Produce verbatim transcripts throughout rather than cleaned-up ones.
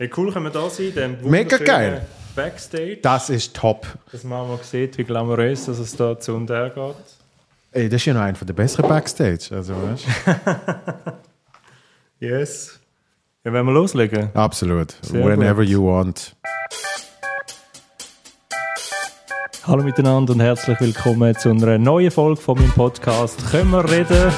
Hey, cool können wir da sein, dem Mega geil. Backstage. Das ist top. Dass man mal sieht, wie glamourös dass es da zu und her geht. Ey, das ist ja noch einer der besseren Backstage. Also, weißt du? Yes. Ja, wollen wir loslegen? Absolut. Sehr Whenever gut. you want. Hallo miteinander und herzlich willkommen zu einer neuen Folge von meinem Podcast «Können wir reden?».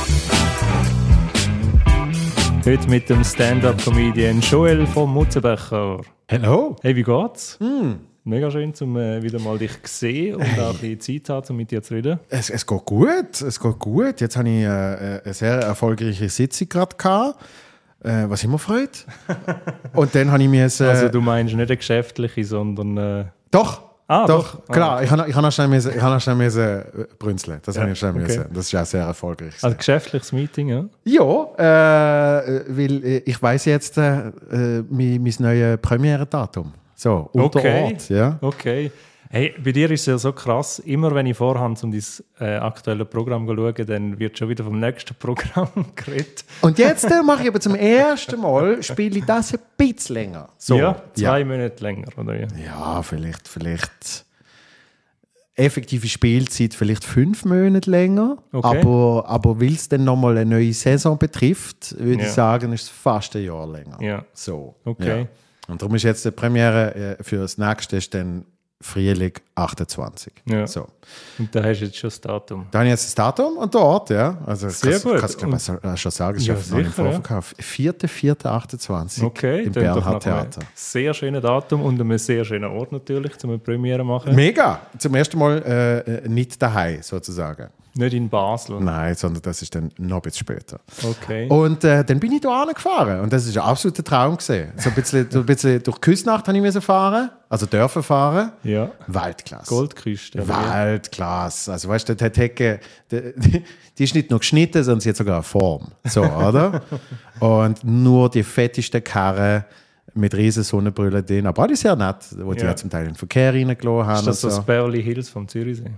Heute mit dem Stand-Up-Comedian Joel vom Mutzenbecher. Hello. Hey, wie geht's? Mm. Mega schön, um äh, wieder mal dich zu sehen und Hey. auch ein bisschen Zeit zu haben, um mit dir zu reden. Es, es geht gut. Es geht gut. Jetzt habe ich äh, eine sehr erfolgreiche Sitzung gerade gehabt, äh, was immer freut. Und dann habe ich mir es. Äh, Also du meinst nicht eine geschäftliche, sondern... Äh, Doch. Ah, doch, doch. klar. Ah, Ich habe ich hab noch schnell müssen, ich habe noch schnell müssen äh, brünzeln. Das Ja, habe ich schnell okay. müssen. Das ist ja sehr erfolgreich. also geschäftliches Meeting, ja? Ja, äh, weil äh, ich weiss jetzt äh, äh, mein, mein neues Premiere-Datum. So, unter Okay. Ort. Ja. Okay. Hey, bei dir ist es ja so krass, immer wenn ich vorhand um dein äh, aktuelles Programm schaue, dann wird schon wieder vom nächsten Programm geredet. Und jetzt äh, mache ich aber zum ersten Mal, spiele ich das ein bisschen länger. So, ja, zwei ja. Monate länger, oder wie? Ja, vielleicht, vielleicht effektive Spielzeit vielleicht fünf Monate länger. Okay. Aber, aber weil es dann nochmal eine neue Saison betrifft, würde Ja. ich sagen, ist es fast ein Jahr länger. Ja. So, Okay. Ja. Und darum ist jetzt die Premiere äh, für das nächste ist dann Frühling achtundzwanzig. Ja. So. Und da hast du jetzt schon das Datum. Da habe ich jetzt das Datum und der Ort, ja. Also Sehr kannst, gut. Kannst, kannst, kannst, kannst schon sagen, es ist Ja, ja, noch im sicher, ja. Vorverkauf. vierter vierter achtundzwanzig Okay, im dann doch Bernhard nach einem Theater. sehr schönes Datum und einem sehr schönen Ort natürlich, um eine Premiere zu machen. Mega! Zum ersten Mal äh, nicht daheim sozusagen. Nicht in Basel. Nein, sondern das ist dann noch ein bisschen später. Okay. Und äh, dann bin ich da gefahren und das ist ein absoluter Traum gewesen. So ein bisschen, so ein bisschen durch die Küstnacht habe ich müssen fahren, also dürfen fahren. Ja. Weltklasse. Goldküste. oder wie? Weltklasse. Also weißt du, die Hecke, die, die ist nicht nur geschnitten, sondern sie hat sogar eine Form. So, oder? Und nur die fettesten Karren mit riesen Sonnenbrillen drin, aber alle sehr nett, wo die Ja. ja zum Teil in den Verkehr reingelassen haben. Ist das so und das Beverly Hills vom Zürichsee?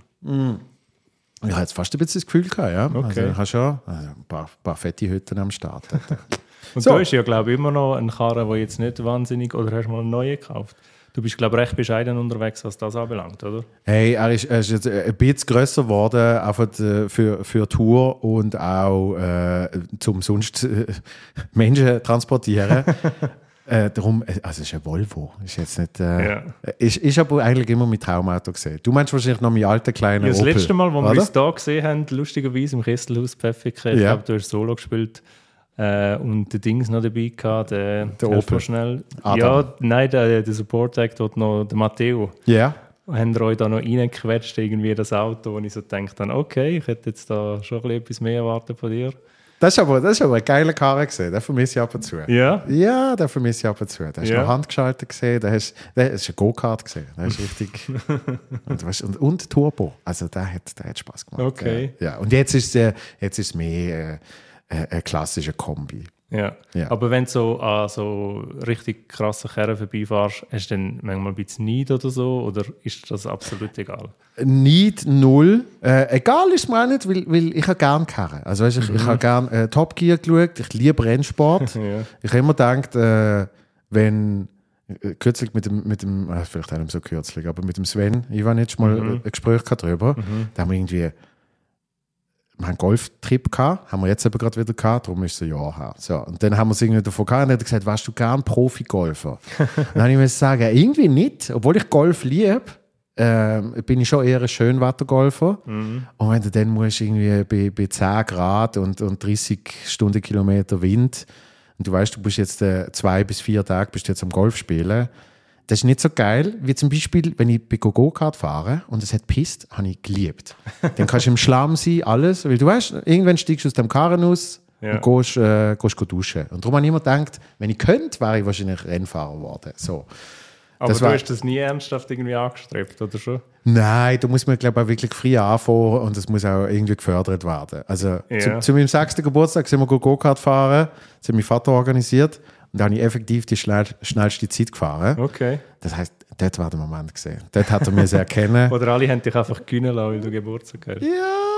Ich habe jetzt fast ein bisschen das Gefühl gehabt, ja. Okay. Also ich habe schon also ein paar, paar fette Hütten am Start. Und So. du hast ja, glaube ich, immer noch einen Karren, der jetzt nicht wahnsinnig... Oder hast du mal einen neuen gekauft? Du bist, glaube ich, recht bescheiden unterwegs, was das anbelangt, oder? Hey, er ist, er ist jetzt ein bisschen grösser geworden, einfach für, für Tour und auch äh, zum sonst äh, Menschen transportieren. Äh, darum, also es ist ein Volvo, ist jetzt nicht, äh, Ja. ist, ist aber eigentlich immer mein Traumauto gesehen. Du meinst wahrscheinlich noch meinen alten kleinen Ja, das Opel, letzte Mal, wo wir oder? uns hier gesehen haben, lustigerweise im Kesselhaus Pfäffiken, ich Ja. glaube, du hast Solo gespielt äh, und der Dings noch dabei gehabt, der, Der helf Opel. mir schnell. Adam. Ja, nein, der, der Support Act dort noch, der Matteo. Ja. Haben ihr euch da noch reingequetscht, irgendwie das Auto, wo ich so gedacht habe, okay, ich hätte jetzt da schon ein bisschen etwas mehr erwartet von dir. Das ist aber, das ist aber ein geiler Karre gesehen, den vermisse ich ab und zu. Ja? Ja, den vermisse ich ab und zu. Der ist Ja. noch handgeschaltet gesehen, der ist, der ist ein Go-Kart gesehen, der ist richtig und, weißt, und, und Turbo, also der hat, der hat Spaß gemacht. Okay. Ja, ja. Und jetzt ist es jetzt ist es mehr äh, äh, ein klassischer Kombi. Ja. Ja. Aber wenn du so an so richtig krassen Kerren vorbeifährst, hast du dann manchmal ein bisschen Neid oder so? Oder ist das absolut egal? Nicht null. Äh, egal ist mir auch nicht, weil, weil ich habe gerne Karren. Also weißt, ich, ich habe gerne äh, Top Gear geschaut, ich liebe Rennsport. Ja. Ich habe immer gedacht, äh, wenn äh, kürzlich mit dem, mit dem äh, vielleicht auch nicht so kürzlich, aber mit dem Sven Ivanic mal Mhm. äh, ein Gespräch gehabt darüber. Da haben wir irgendwie wir haben einen Golftrip gehabt, haben wir jetzt eben gerade wieder gehabt, darum ist es ein Jahr her. So, und dann haben wir es irgendwie davon gehabt und er hat gesagt, warst du gern Profi-Golfer? Dann habe ich mir sagen, irgendwie nicht, obwohl ich Golf liebe, ähm, bin ich schon eher ein Schönwettergolfer. Mhm. Und wenn du dann musst irgendwie bei, bei zehn Grad und, und dreißig Stundenkilometer Wind und du weißt, du bist jetzt äh, zwei bis vier Tage bist du jetzt am Golf spielen, das ist nicht so geil, wie zum Beispiel, wenn ich bei Go-Kart fahre und es hat pisst, habe ich geliebt. Dann kannst du im Schlamm sein, alles, weil du weißt, irgendwann steigst du aus dem Karren aus Ja. und gehst, äh, gehst go duschen. Und darum habe ich immer gedacht, wenn ich könnte, wäre ich wahrscheinlich Rennfahrer geworden. So. Aber Das du war- hast das nie ernsthaft irgendwie angestrebt, oder schon? Nein, da muss man, glaube ich, auch wirklich früh anfangen und es muss auch irgendwie gefördert werden. Also Ja. zu, zu meinem sechsten Geburtstag sind wir Go-Kart fahren, das hat mein Vater organisiert und da habe ich effektiv die schnell, schnellste Zeit gefahren. Okay. Das heisst, dort war der Moment gesehen. Dort hat er mir sehr erkennen. Oder alle haben dich einfach gewinnen lassen, weil du Geburtstag hast.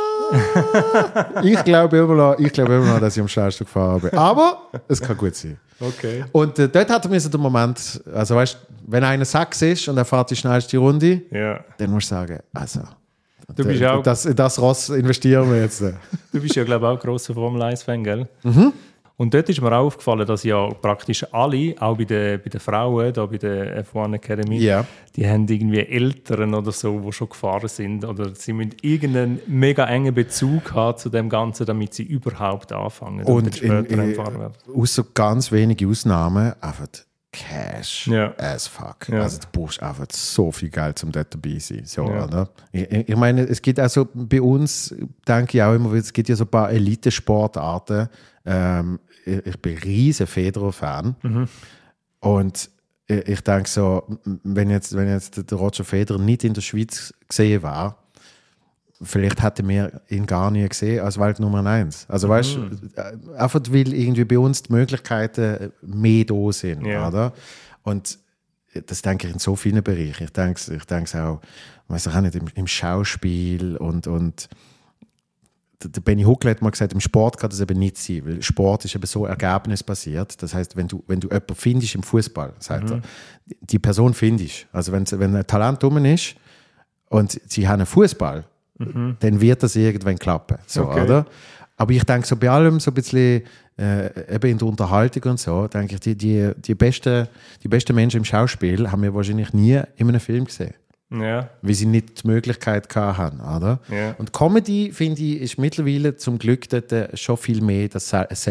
Ja, ich glaube immer noch, ich glaube immer noch, dass ich am schnellsten gefahren bin. Aber es kann gut sein. Okay. Und äh, dort hat er mir so den Moment, also weißt, wenn einer Sachs ist und er fährt die schnellste Runde, ja. dann musst du sagen, also, du bist d- auch, das, in das Ross investieren wir jetzt. du bist ja, glaube ich, auch grosser Formel eins Fan, gell? Mhm. Und dort ist mir auch aufgefallen, dass ja praktisch alle, auch bei den, bei den Frauen, da bei der F eins Academy, Ja. die haben irgendwie Eltern oder so, die schon gefahren sind. Oder sie müssen irgendeinen mega engen Bezug haben zu dem Ganzen, damit sie überhaupt anfangen Und dann später in, in, einfahren werden. außer ganz wenige Ausnahmen, einfach Cash Ja. as fuck. Ja. Also du brauchst einfach so viel Geld, um dort dabei zu sein. So, Ja. oder? Ich, ich meine, es gibt also bei uns, denke ich auch immer, es gibt ja so ein paar Elite-Sportarten. Ähm, ich, ich bin ein riesen Federer-Fan. Mhm. Und ich, ich denke so, wenn jetzt, wenn jetzt der Roger Federer nicht in der Schweiz gesehen war, vielleicht hätten wir ihn gar nie gesehen als Welt Nummer eins. Also weißt du, einfach weil irgendwie bei uns die Möglichkeiten mehr da sind. Ja. Oder? Und das denke ich in so vielen Bereichen. Ich denke ich denke auch, weiß ich auch nicht, im, im Schauspiel und, und der Benny Huckel hat mal gesagt, im Sport kann das eben nicht sein, weil Sport ist eben so ergebnisbasiert. Das heißt, wenn du, wenn du jemanden findest im Fußball, sagt Mhm. er, die Person findest. Also wenn, wenn ein Talent rum ist und sie haben einen Fußball, Mhm. dann wird das irgendwann klappen. So, Okay. oder? Aber ich denke so bei allem so ein bisschen, äh, eben in der Unterhaltung und so, denke ich, die, die, die, besten, die besten Menschen im Schauspiel haben wir wahrscheinlich nie in einem Film gesehen. Ja, Weil sie nicht die Möglichkeit hatten, oder? ja. Und Comedy, finde ich, ist mittlerweile zum Glück dort äh, schon viel mehr das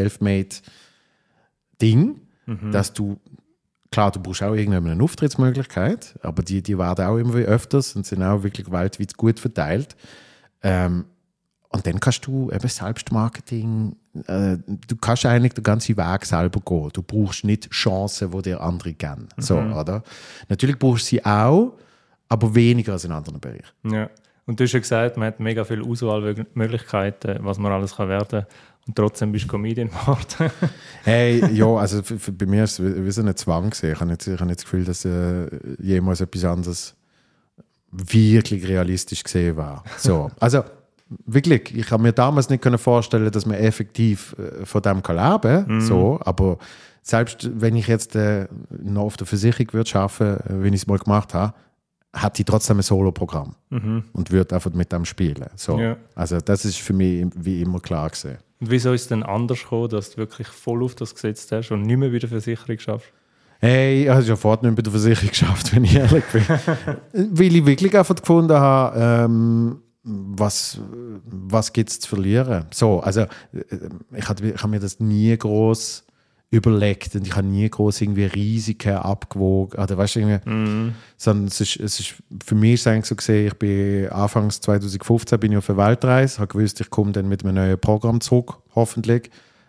Selfmade-Ding, Mhm. dass du, klar, du brauchst auch irgendeine Auftrittsmöglichkeit, aber die, die werden auch immer öfters und sind auch wirklich weltweit gut verteilt. Ähm, und dann kannst du eben Selbstmarketing, äh, du kannst eigentlich den ganzen Weg selber gehen. Du brauchst nicht Chancen, die dir andere geben. So, oder? Natürlich brauchst du sie auch, aber weniger als in anderen Bereichen. Ja. Und du hast ja gesagt, man hat mega viele Auswahlmöglichkeiten, was man alles kann werden kann. Und trotzdem bist du Comedian geworden. Hey, ja, also für, für, bei mir ist es wie so ein Zwang gewesen. Ich habe nicht, ich habe nicht das Gefühl, dass äh, jemals etwas anderes wirklich realistisch gesehen war. So, also wirklich, ich habe mir damals nicht können vorstellen, dass man effektiv äh, von dem kann leben kann. Mhm. So, aber selbst wenn ich jetzt äh, noch auf der Versicherung würde arbeiten, äh, wenn ich es mal gemacht habe, hat die trotzdem ein Solo-Programm Mhm. und würde einfach mit dem spielen. So. Ja. Also das ist für mich wie immer klar gewesen. Und wieso ist es denn anders gekommen, dass du wirklich voll auf das gesetzt hast und nicht mehr bei der Versicherung schaffst? Hey, ich habe ja vorher nicht bei der Versicherung geschafft, wenn ich ehrlich bin. Weil ich wirklich einfach gefunden habe, ähm, was, was gibt es zu verlieren? So, also ich habe ich hab mir das nie groß überlegt und ich habe nie groß irgendwie Risiken abgewogen. Oder weißt du, irgendwie, Mhm. sondern es ist, es ist, für mich ist es eigentlich so gesehen, ich bin Anfangs zwanzig fünfzehn bin ich auf eine Weltreise, habe gewusst, ich komme dann mit einem neuen Programm zurück, hoffentlich.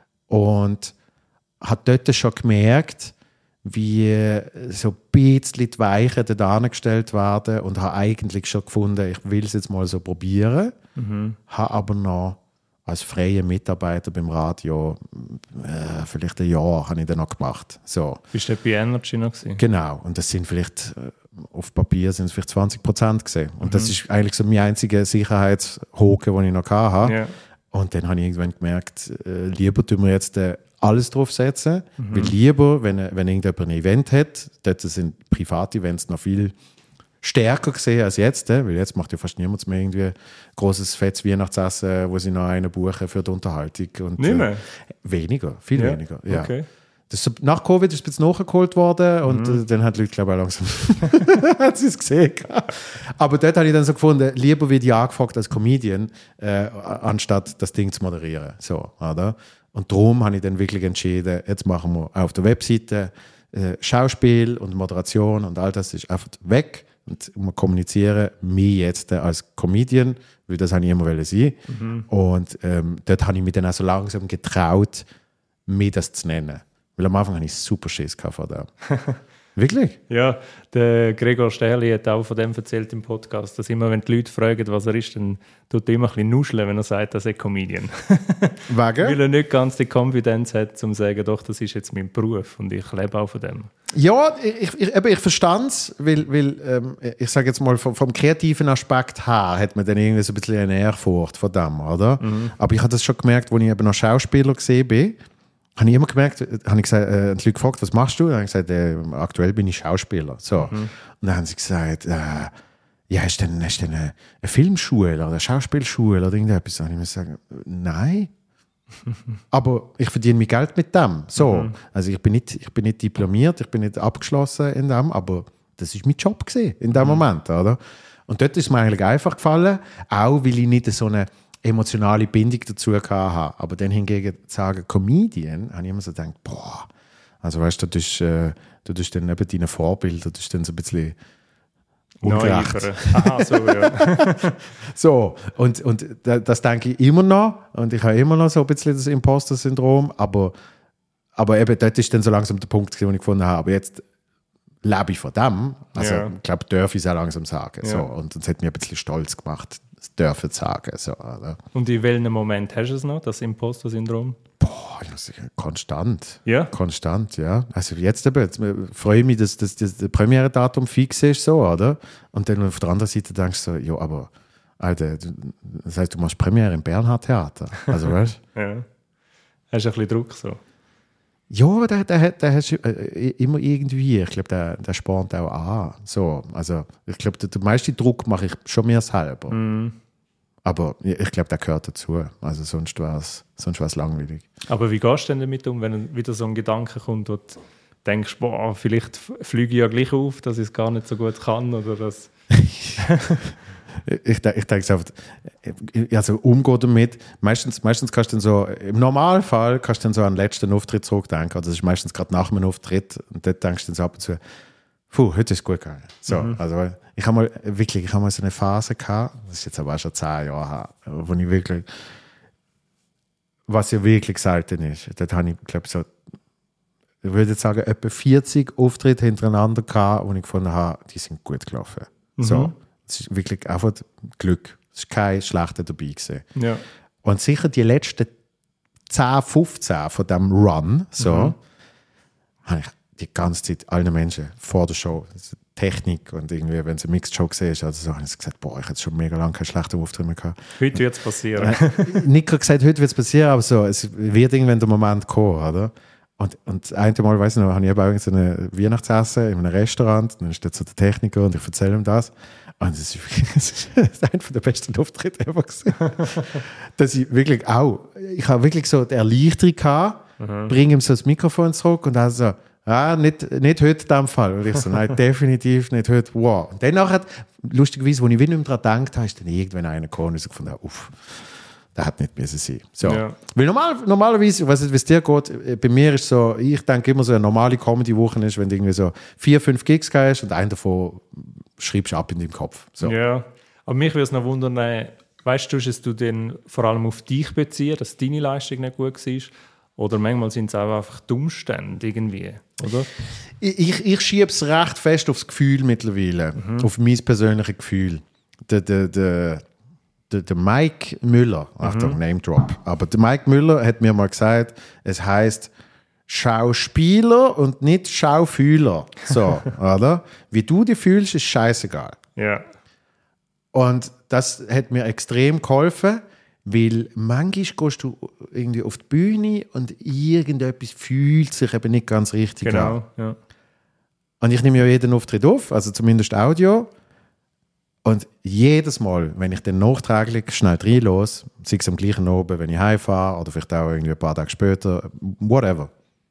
Und habe dort schon gemerkt, wie so ein bisschen die Weichen dort angestellt werden und habe eigentlich schon gefunden, ich will es jetzt mal so probieren, Mhm. habe aber noch als freier Mitarbeiter beim Radio äh, vielleicht ein Jahr habe ich dann noch gemacht. So. Bist du bei Energy noch gewesen? Genau, und das sind vielleicht, äh, auf Papier sind es vielleicht zwanzig Prozent gesehen. Und das ist eigentlich so mein einziger Sicherheitshaken, den ich noch hatte. Ja. Und dann habe ich irgendwann gemerkt, äh, lieber tun wir jetzt äh, alles drauf setzen, weil lieber, wenn, wenn irgendjemand ein Event hat, dort sind Privatevents noch viel stärker gesehen als jetzt, äh, weil jetzt macht ja fast niemand mehr irgendwie ein grosses, fettes Weihnachtsessen, wo sie noch einen buchen für die Unterhaltung. Und, Nicht mehr? Äh, weniger, viel Ja, weniger. Ja. okay. Das ist so, nach Covid ist es ein bisschen nachgeholt worden und äh, dann hat die Leute, glaube ich, auch langsam hat sie es gesehen. Aber dort habe ich dann so gefunden, lieber werde ich angefragt als Comedian, äh, anstatt das Ding zu moderieren. So, oder? Und darum habe ich dann wirklich entschieden, jetzt machen wir auf der Webseite äh, Schauspiel und Moderation und all das ist einfach weg. Und wir kommunizieren mich jetzt als Comedian, weil das habe ich immer wollen sein. Mhm. Und ähm, dort habe ich mich dann auch so langsam getraut, mir das zu nennen. Weil am Anfang hatte ich super Schiss vor dem. Wirklich? Ja, der Gregor Sterli hat auch von dem erzählt im Podcast, dass immer, wenn die Leute fragen, was er ist, dann tut er immer ein bisschen nuscheln, wenn er sagt, er sei Comedian. Weil Wegen? er nicht ganz die Confidence hat, um zu sagen, doch, das ist jetzt mein Beruf und ich lebe auch von dem. Ja, ich, ich, eben, ich verstand es, weil, weil ähm, ich sage jetzt mal, vom, vom kreativen Aspekt her hat man dann irgendwie so ein bisschen eine Ehrfurcht von dem, oder? Aber ich habe das schon gemerkt, als ich eben noch Schauspieler gesehen bin habe ich immer gemerkt, habe ich gesagt, äh, die Leute gefragt, was machst du? Dann habe ich gesagt, äh, aktuell bin ich Schauspieler. So. Mhm. Und dann haben sie gesagt, äh, ja, hast du denn, hast du denn eine, eine Filmschule oder eine Schauspielschule oder irgendetwas? Dann habe ich mir gesagt, nein. Aber ich verdiene mein Geld mit dem. So. Mhm. Also ich bin, nicht, ich bin nicht diplomiert, ich bin nicht abgeschlossen in dem, aber das war mein Job gewesen, in dem mhm. Moment. Oder? Und dort ist mir eigentlich einfach gefallen, auch weil ich nicht so eine emotionale Bindung dazu hatte. Aber dann hingegen zu sagen, Comedian, habe ich immer so gedacht, boah, also weißt du, du tust, äh, du tust dann neben deinen Vorbildern, du tust dann so ein bisschen ungerecht. Aha, so, ja. So, und, und das denke ich immer noch. Und ich habe immer noch so ein bisschen das Imposter-Syndrom. Aber, aber eben, dort ist dann so langsam der Punkt, den ich gefunden habe. Aber jetzt lebe ich von dem. Also, ja. Ich glaube, darf ich es auch langsam sagen. Ja. So. Und das hat mich ein bisschen stolz gemacht, das dürfen zu sagen. So, oder? Und in welchem Moment hast du es noch, das Imposter-Syndrom? Boah, konstant. Ja? Konstant, ja. Also jetzt, eben, jetzt freue ich mich, dass, dass, dass das Premiere-Datum fix ist, so, oder? Und dann auf der anderen Seite denkst du so, ja, aber, Alter, das heißt, du machst Premiere im Bernhard-Theater. Also, weißt du? Ja. Hast du ein bisschen Druck so? Ja, der, der, der hast du äh, immer irgendwie. Ich glaube, der, der spornt auch an. So, also, ich glaube, den, den meisten Druck mache ich schon mir selber. Mm. Aber ich glaube, der gehört dazu. Also sonst wäre es sonst langweilig. Aber wie gehst du denn damit um, wenn wieder so ein Gedanke kommt, wo du denkst, boah, vielleicht fliege ich ja gleich auf, dass ich es gar nicht so gut kann? Oder das? ich, ich denke so, also umgehen damit. Meistens, meistens kannst du dann so, im Normalfall kannst du dann so an den letzten Auftritt zurückdenken. Also das ist meistens gerade nach dem Auftritt. Und dort denkst du dann so ab und zu, puh, heute ist es gut gegangen. So, mhm. Also ich habe mal wirklich, ich habe mal so eine Phase gehabt, das ist jetzt aber auch schon zehn Jahre her, wo ich wirklich, was ja wirklich selten ist, dort habe ich, glaube so, ich würde jetzt sagen, etwa vierzig Auftritte hintereinander gehabt, wo ich gefunden habe, die sind gut gelaufen. Mhm. So, es ist wirklich einfach Glück. Es war kein schlechter dabei gewesen. Ja. Und sicher die letzten zehn, fünfzehn von diesem Run, so, mhm. habe ich die ganze Zeit allen Menschen vor der Show, Technik und irgendwie, wenn es eine Mixed-Show gesehen ist, also so, habe ich gesagt, boah, ich hätte schon mega lange keinen schlechten Auftritt mehr gehabt. Heute wird es passieren. Nicht gesagt, heute wird es passieren, aber so, es wird irgendwann der Moment kommen, oder? Und, und das eine Mal, weiss ich noch, habe ich eben so ein Weihnachtsessen in einem Restaurant, dann ist dort so der Techniker und ich erzähle ihm das. Und das ist, das ist einer der besten Auftritte ever gewesen. Dass ich wirklich auch, ich habe wirklich so die Erleichterung gehabt, mhm. bringe ihm so das Mikrofon zurück und dann so, ah, nicht, nicht heute in dem Fall. Und ich so, nein, definitiv nicht heute. Wow. Und dann nachher, lustigerweise, als ich nicht mehr daran gedacht habe, ist dann irgendwann einer gekommen und ich so gefunden, uff, das hat nicht müssen sein. So. Ja. Weil normal, normalerweise, ich weiß nicht, wie es dir geht, bei mir ist so, ich denke immer so, eine normale Comedy-Woche ist, wenn du irgendwie so vier, fünf Gigs hast und einen davon schreibst du ab in deinem Kopf. So. Ja, aber mich würde es noch wundern, weißt du, dass du dann vor allem auf dich beziehst, dass deine Leistung nicht gut war? Oder manchmal sind es auch einfach die Umstände irgendwie, oder? Ich, ich, ich schiebe es recht fest aufs Gefühl mittlerweile, mhm. auf mein persönliches Gefühl. Der, der, der, der, der Mike Müller, Achtung, mhm. Name Drop, aber der Mike Müller hat mir mal gesagt, es heisst Schauspieler und nicht Schaufühler. So, oder? Wie du dich fühlst, ist scheißegal. Ja. Und das hat mir extrem geholfen, weil manchmal gehst du irgendwie auf die Bühne und irgendetwas fühlt sich eben nicht ganz richtig genau, an. Ja. Und ich nehme ja jeden Auftritt auf, also zumindest Audio. Und jedes Mal, wenn ich dann nachträglich schnell reinlasse, sei es am gleichen Abend, wenn ich heimfahre oder vielleicht auch irgendwie ein paar Tage später, whatever,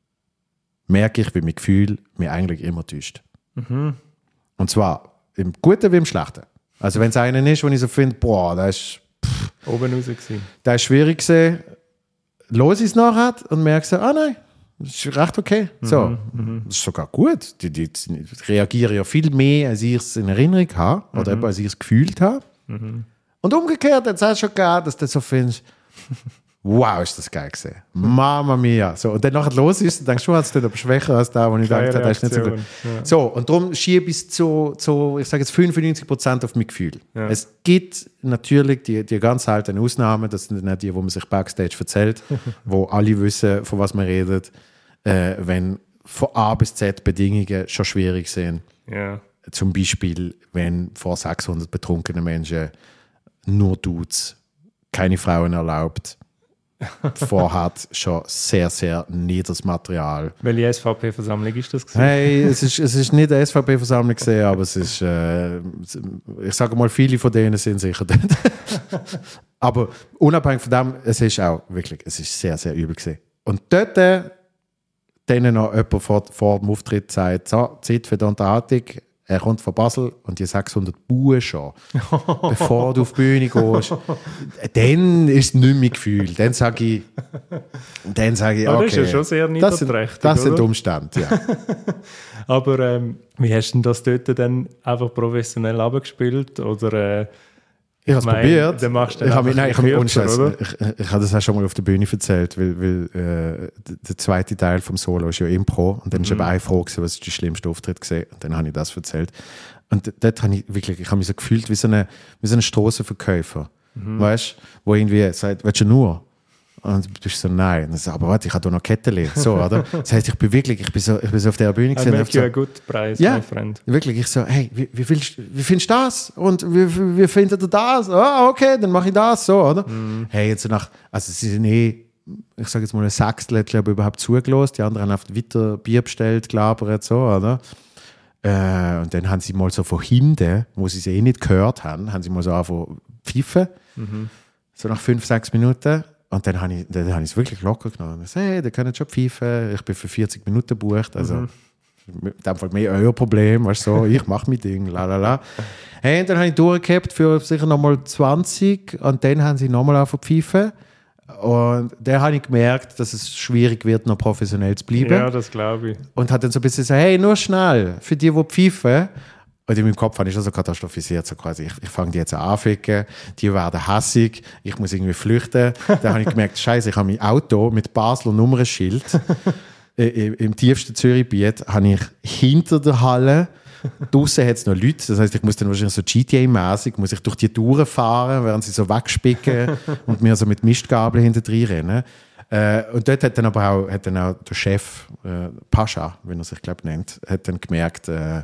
merke ich, wie mein Gefühl mich eigentlich immer täuscht. Mhm. Und zwar im Guten wie im Schlechten. Also wenn es einen ist, wo ich so finde, boah, das ist pff, oben raus gewesen. Das ist schwierig gewesen, los ich es nachher und merke so, ah nein, das ist recht okay. So, mhm, das ist sogar gut. Die, die, die reagieren ja viel mehr, als ich es in Erinnerung habe oder mhm. als ich es gefühlt habe. Mhm. Und umgekehrt hat es auch schon gegeben, dass du so findest, wow, ist das geil gewesen. Mamma mia. So, und dann nachher los ist, dann denkst du, hast du aber schwächer als da, wo ich dachte, das ist nicht so gut. Ja. So, und darum schiebe ich es zu, zu, ich sage jetzt fünfundneunzig Prozent auf mein Gefühl. Ja. Es gibt natürlich die, die ganz alten Ausnahmen, das sind nicht die, wo man sich Backstage erzählt, wo alle wissen, von was man redet, äh, wenn von A bis Z Bedingungen schon schwierig sind. Ja. Zum Beispiel, wenn vor sechshundert betrunkenen Menschen nur Dudes, keine Frauen erlaubt, vorhat, schon sehr, sehr niederes Material. Welche S V P-Versammlung ist das gewesen? Hey, es ist, es ist nicht eine S V P-Versammlung gesehen, aber es ist, äh, ich sage mal, viele von denen sind sicher dort. Aber unabhängig von dem, es ist auch wirklich, es ist sehr, sehr übel gewesen. Und dort äh, denen noch jemand vor, vor dem Auftritt sagt, so, Zeit für die Unterhaltung, er kommt von Basel und die sechshundert Buhen schon, bevor du auf die Bühne gehst. Dann ist es nicht mehr Gefühl. Dann sage ich, dann sage ich, okay, das ist ja schon sehr das sind, niederträchtig, das sind oder? Umstände, ja. Aber ähm, wie hast du denn das dort dann einfach professionell abgespielt? Oder, äh, Ich habe es mein, probiert. dann machst du Ich dann habe mich, einfach nein, ich habe mich kürzer, ohne Scheiß, oder? ich, ich, ich habe das auch schon mal auf der Bühne erzählt, weil, weil äh, der zweite Teil vom Solo ist ja Impro und dann ist Mhm. eben eine Frage gewesen, was ist der schlimmste Auftritt gesehen und dann habe ich das erzählt und dort habe ich wirklich, ich habe mich so gefühlt wie so eine, wie so ein Strassenverkäufer, Mhm. weißt du, wo irgendwie sagt, willst du nur? Und du bist so, nein. Und so, aber warte, ich habe da noch Kettchen. So, oder? Das heisst, ich bin wirklich, ich bin so, ich bin so auf der Bühne I gesehen. make you so, a good price, ja, my friend. wirklich, ich so, hey, wie, wie, findest, wie findest du das? Und wie, wie, wie findet ihr das? Ah, okay, dann mache ich das, so, oder? Mhm. Hey, jetzt nach, also sie sind eh, ich sage jetzt mal, ein Sechstel hat, glaube ich, überhaupt zugelassen. Die anderen haben auf weiter Bier bestellt, gelabert, so, oder? Äh, und dann haben sie mal so von hinten, wo sie es eh nicht gehört haben, haben sie mal so angefangen pfeifen. Mhm. So nach fünf, sechs Minuten. Und dann habe ich, dann habe ich es wirklich locker genommen. Ich so, hey, ihr könnt schon pfeifen. Ich bin für vierzig Minuten gebucht. Also, Mhm. in dem Fall mehr euer Problem. Weißt du, so, ich mache mein Ding. Lalala. Hey, und dann habe ich durchgehabt für sicher nochmal zwanzig. Und dann haben sie nochmal angefangen zu pfeifen. Und dann habe ich gemerkt, dass es schwierig wird, noch professionell zu bleiben. Ja, das glaube ich. Und hat dann so ein bisschen gesagt, hey, nur schnell, für die, die pfeifen. Und in meinem Kopf habe ich schon so katastrophisiert, so quasi, ich, ich fange die jetzt an anficken, die werden hässig, ich muss irgendwie flüchten. Dann habe ich gemerkt, scheiße, ich habe mein Auto mit Basler Nummernschild äh, im tiefsten Zürichgebiet, habe ich hinter der Halle, draussen hat es noch Leute, das heisst, ich muss dann wahrscheinlich so G T A-mäßig, muss ich durch die Touren fahren, während sie so wegspicken und mir so mit Mistgabeln hinter drin rennen. Äh, und dort hat dann aber auch, hat dann auch der Chef, äh, Pascha, wie er sich, glaube ich, nennt, hat dann gemerkt, äh,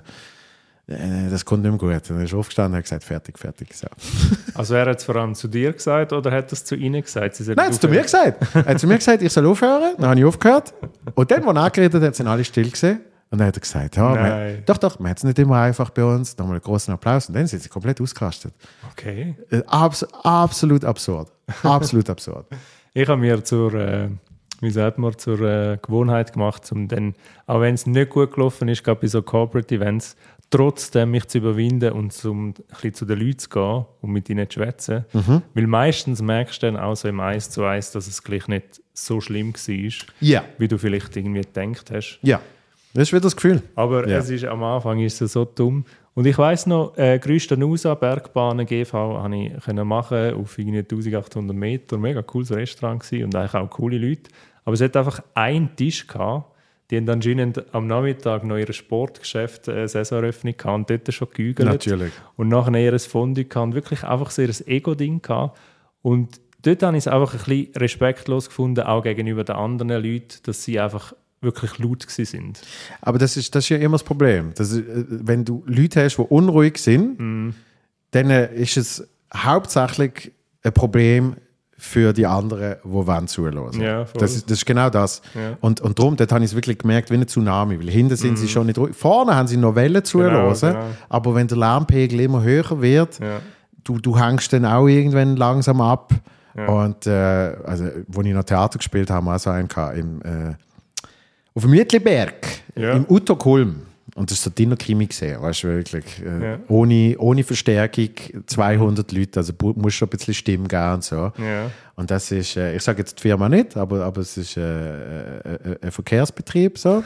das kommt nicht mehr gut. Dann ist er aufgestanden und hat gesagt, fertig, fertig. So. Also er hat es vor allem zu dir gesagt oder hat er es zu ihnen gesagt? Sie Nein, er hat es zu mir gesagt. Er hat zu mir gesagt, ich soll aufhören. Dann habe ich aufgehört. Und dann, als er angeredet hat, sind alle still gewesen. Und dann hat er gesagt, ja, man, doch, doch, man hat es nicht immer einfach bei uns. Nochmal einen großen Applaus. Und dann sind sie komplett ausgerastet. Okay. Abs- absolut absurd. Absolut absurd. Ich habe mir zur, äh, wie sagt man, zur äh, Gewohnheit gemacht, um dann, auch wenn es nicht gut gelaufen ist, gerade bei so Corporate Events, trotzdem mich zu überwinden und zum, ein bisschen zu den Leuten zu gehen und mit ihnen zu schwätzen. Mhm. Weil meistens merkst du dann auch so im Eins zu Eins, dass es gleich nicht so schlimm war, Ja. wie du vielleicht irgendwie gedacht hast. Ja. Das ist wieder das Gefühl. Aber Ja. es ist, am Anfang ist es so dumm. Und ich weiss noch, äh, Grüstenusa, Bergbahnen, G V, habe ich können machen auf irgendwie eintausendachthundert Meter. Mega cooles Restaurant gewesen und eigentlich auch coole Leute. Aber es hat einfach einen Tisch gehabt. Die haben anscheinend am Nachmittag noch ihr Sportgeschäft äh, Saisoneröffnung gehabt und dort schon gegügelt. Natürlich. Und nachher ihr Fondue gehabt und wirklich einfach so ihr Ego-Ding gehabt. Und dort habe ich es einfach ein bisschen respektlos gefunden, auch gegenüber den anderen Leuten, dass sie einfach wirklich laut gewesen sind. Aber das ist, das ist ja immer das Problem. Das ist, äh, wenn du Leute hast, die unruhig sind, Mm. dann äh, ist es hauptsächlich ein Problem für die anderen, die wollen zuhören. Ja, voll. das, ist, das ist genau das. Ja. Und, und darum, dort habe ich es wirklich gemerkt, wie ein Tsunami. Weil hinten sind sie schon nicht ruhig. Vorne haben sie noch Wellen zuhören. Genau, genau. Aber wenn der Lärmpegel immer höher wird, Ja. du, du hängst dann auch irgendwann langsam ab. Ja. Und äh, also, als ich noch Theater gespielt habe, haben wir auch so einen gehabt, im, äh, auf dem Mütliberg, Ja. im Uttokulm. Und das ist so Dinnerkrimi gesehen, weißt du, wirklich. Äh, Ja. ohne, ohne Verstärkung, zweihundert Leute, also bu- muss schon ein bisschen Stimmen geben und so. Ja. Und das ist, äh, ich sage jetzt die Firma nicht, aber, aber es ist äh, äh, ein Verkehrsbetrieb so.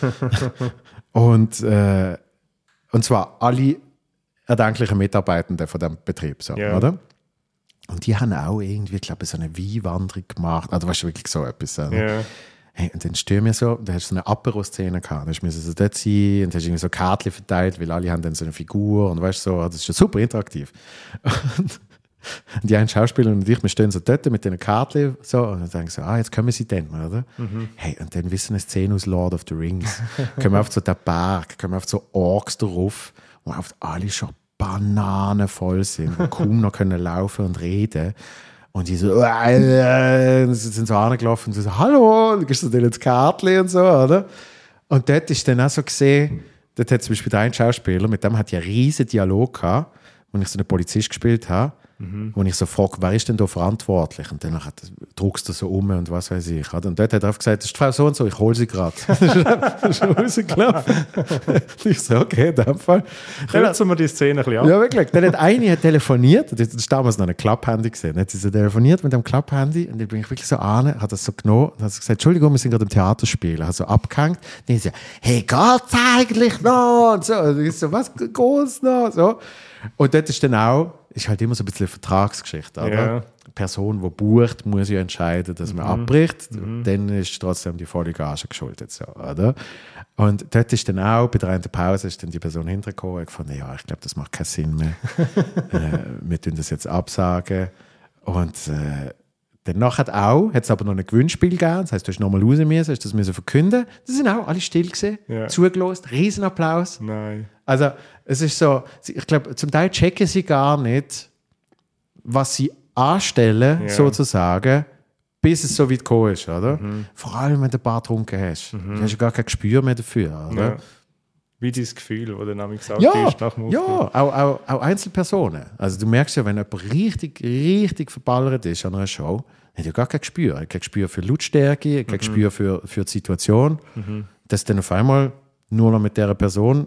und, äh, und zwar alle erdenklichen Mitarbeitenden von dem Betrieb, so, Ja. oder? Und die haben auch irgendwie, glaube ich, so eine Weinwanderung gemacht. Also, weißt du, wirklich so etwas. Oder? Ja. Hey, und dann stehen wir so, da hast du so eine Apero-Szene gehabt, da hast du so dort sein und hast irgendwie so Karten verteilt, weil alle haben dann so eine Figur und weißt so, das ist ja super interaktiv. Und die einen Schauspieler und ich, wir stehen so dort mit den Karten so und dann denken so, ah, jetzt können wir sie dann, oder? Mhm. Hey, und dann wissen eine Szene aus Lord of the Rings. Kommen wir auf so den Berg, kommen wir auf so Orks drauf, wo auf alle schon bananenvoll sind, die kaum noch können laufen und reden. Und die so, äh, äh, sind so angelaufen und so, hallo, und dann gehst du denen ins Kärtchen und so, oder? Und dort ist dann auch so gesehen, dort hat zum Beispiel der ein Schauspieler, mit dem hat ja einen riesen Dialog gehabt, wo ich so einen Polizist gespielt habe, mhm. wo ich so frage, wer ist denn da verantwortlich? Und dann druckst du so um und was weiß ich. Und dort hat er gesagt, das ist die Frau so und so, ich hole sie gerade. Das ist schon rausgelaufen. Ich so, okay, in dem Fall. Kürzen wir die Szene ein bisschen ab. Ja, wirklich. Dann hat eine hat telefoniert, das war damals noch ein Klapphandy gesehen, dann hat sie so telefoniert mit dem Klapphandy und dann bin ich wirklich so an, hat das so genommen und hat so gesagt, Entschuldigung, wir sind gerade im Theater spielen, hat so abgehängt. Dann hat sie gesagt, hey, geht's eigentlich noch? Und so, und ich so, was geht's noch? So. Und dort ist dann auch, ist halt immer so ein bisschen eine Vertragsgeschichte, oder? Ja. Die Person, die bucht, muss ja entscheiden, dass man Mhm. abbricht. Mhm. Dann ist trotzdem die volle Gage geschuldet, so, oder? Und dort ist dann auch, bei der einen Pause ist dann die Person hintergekommen und gefunden, ja, ich glaube, das macht keinen Sinn mehr. äh, wir tun das jetzt absagen. Und äh, dann nachher auch, hat es aber noch ein Gewinnspiel gegeben, das heisst, du hast nochmal raus müssen, hast das müssen verkünden. Das sind auch alle still gewesen, Ja. zugelost, Riesenapplaus. Nein. Also, es ist so, ich glaube, zum Teil checken sie gar nicht, was sie anstellen, Ja. sozusagen, bis es so weit gekommen ist, oder? Mhm. Vor allem, wenn du ein paar getrunken hast. Mhm. Du hast ja gar kein Gespür mehr dafür, oder? Ja. Wie dein Gefühl, das du nämlich gesagt Ja, hast nach dem ja, Auftritt. auch, auch, auch Einzelpersonen. Also du merkst ja, wenn jemand richtig, richtig verballert ist an einer Show, hat ja gar kein Gespür. Er hat kein Gespür für Lautstärke, kein Mhm. Gespür für, für die Situation. Mhm. Dass dann auf einmal nur noch mit dieser Person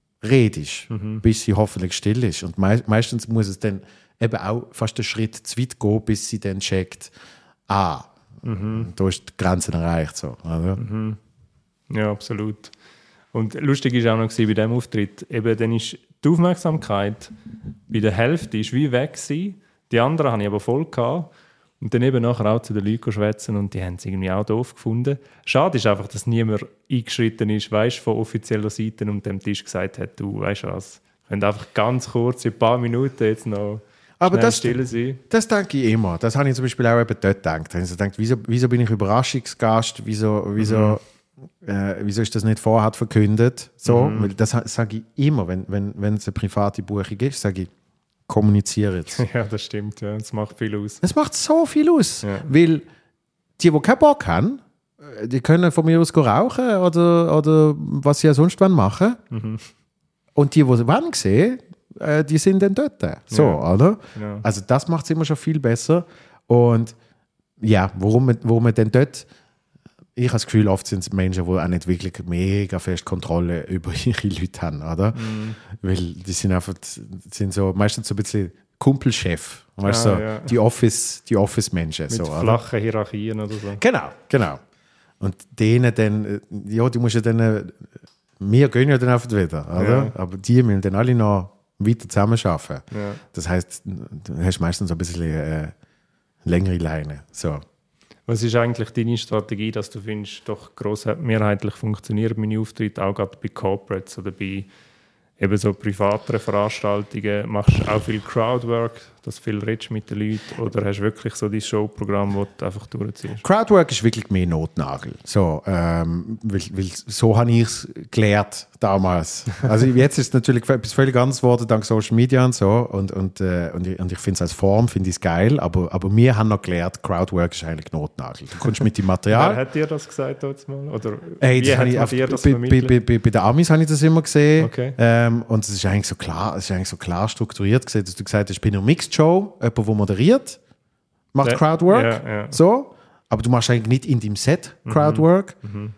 redest, Mhm. bis sie hoffentlich still ist. Und mei- meistens muss es dann eben auch fast einen Schritt zu weit gehen, bis sie dann checkt, ah, Mhm. da ist die Grenze erreicht. So, oder? Mhm. Ja, absolut. Und lustig war auch noch gewesen, bei diesem Auftritt, eben dann ist die Aufmerksamkeit bei der Hälfte ist wie weg gewesen. Die anderen habe ich aber voll gehabt. Und dann eben nachher auch zu den Leuten schwätzen und die haben es irgendwie auch doof gefunden. Schade ist einfach, dass niemand eingeschritten ist, weißt, von offizieller Seite und dem Tisch gesagt hat, du, weißt was, könnt einfach ganz kurz, in ein paar Minuten jetzt noch Aber schnell das, still sein. das denke ich immer. Das habe ich zum Beispiel auch eben dort gedacht. Da habe ich so gedacht, wieso, wieso bin ich Überraschungsgast? Wieso, wieso, Mhm. äh, wieso ist das nicht vorher verkündet? So, Mhm. weil das sage ich immer, wenn, wenn, wenn es eine private Buchung ist, sage ich, kommuniziere jetzt. Ja, das stimmt, ja. Das macht viel aus. Es macht so viel aus. Ja. Weil die, die keinen Bock haben, äh, die können von mir aus gehen rauchen oder, oder was sie ja sonst wollen machen. Mhm. Und die, die sie wollen sehen, äh, die sind dann dort. So, Ja. oder? Genau. Also das macht es immer schon viel besser. Und ja, warum, man- warum man denn dort, ich habe das Gefühl, oft sind es Menschen, die auch nicht wirklich mega fest Kontrolle über ihre Leute haben, oder? Mhm. Weil die sind einfach, sind so, meistens so ein bisschen Kumpelchef, weißt du, Ah, so, ja. die Office, die Office-Menschen. Mit So, oder? flachen Hierarchien oder so. Genau, genau. Und denen dann, äh, ja, die musst ja dann, äh, wir gehen ja dann einfach wieder, oder? Ja. Aber die müssen dann alle noch weiter zusammenarbeiten. Ja. Das heisst, du hast meistens so ein bisschen äh, längere Leine. So. Was ist eigentlich deine Strategie, dass du findest, doch grossmehrheitlich funktionieren meine Auftritte, auch gerade bei Corporates oder bei eben so privateren Veranstaltungen? Machst du auch viel Crowdwork, dass du viel redest mit den Leuten, oder hast du wirklich so dein Showprogramm, das du einfach durchziehst? Crowdwork ist wirklich mehr Notnagel. So, ähm, weil, weil so habe ich es gelernt damals. Also jetzt ist es natürlich etwas völlig anderes geworden dank Social Media und so. Und, und, äh, und ich, und ich finde es als Form finde ich es geil, aber, aber wir haben noch gelernt, Crowdwork ist eigentlich Notnagel. Du kommst mit dem Material. Wer hat dir das gesagt dort mal? Oder Ey, wie das hat habe ich man auf, dir das bei, bei, vermittelt? bei, bei, bei den Amis habe ich das immer gesehen. Okay. Ähm, und es ist eigentlich so klar, es ist eigentlich so klar strukturiert gesehen, dass du gesagt hast, ich bin eine Mixed Show, jemand, der moderiert, macht Ja, Crowdwork. ja, ja. So, aber du machst eigentlich nicht in deinem Set Crowdwork. Mhm.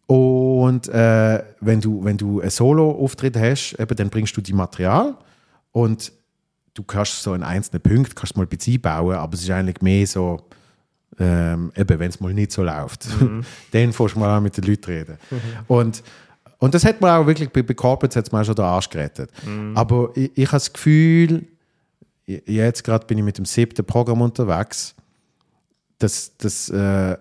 Und äh, wenn du, wenn du einen Solo-Auftritt hast, eben, dann bringst du die Material und du kannst so in einzelnen Punkten kannst mal ein bisschen einbauen, aber es ist eigentlich mehr so, ähm, eben, wenn es mal nicht so läuft, Mhm. dann fährst du mal an mit den Leuten reden. Und, und das hat man auch wirklich, bei, bei Corporates hat es mir auch schon den Arsch gerettet. Mhm. Aber ich, ich habe das Gefühl, jetzt gerade bin ich mit dem siebten Programm unterwegs, dass das äh,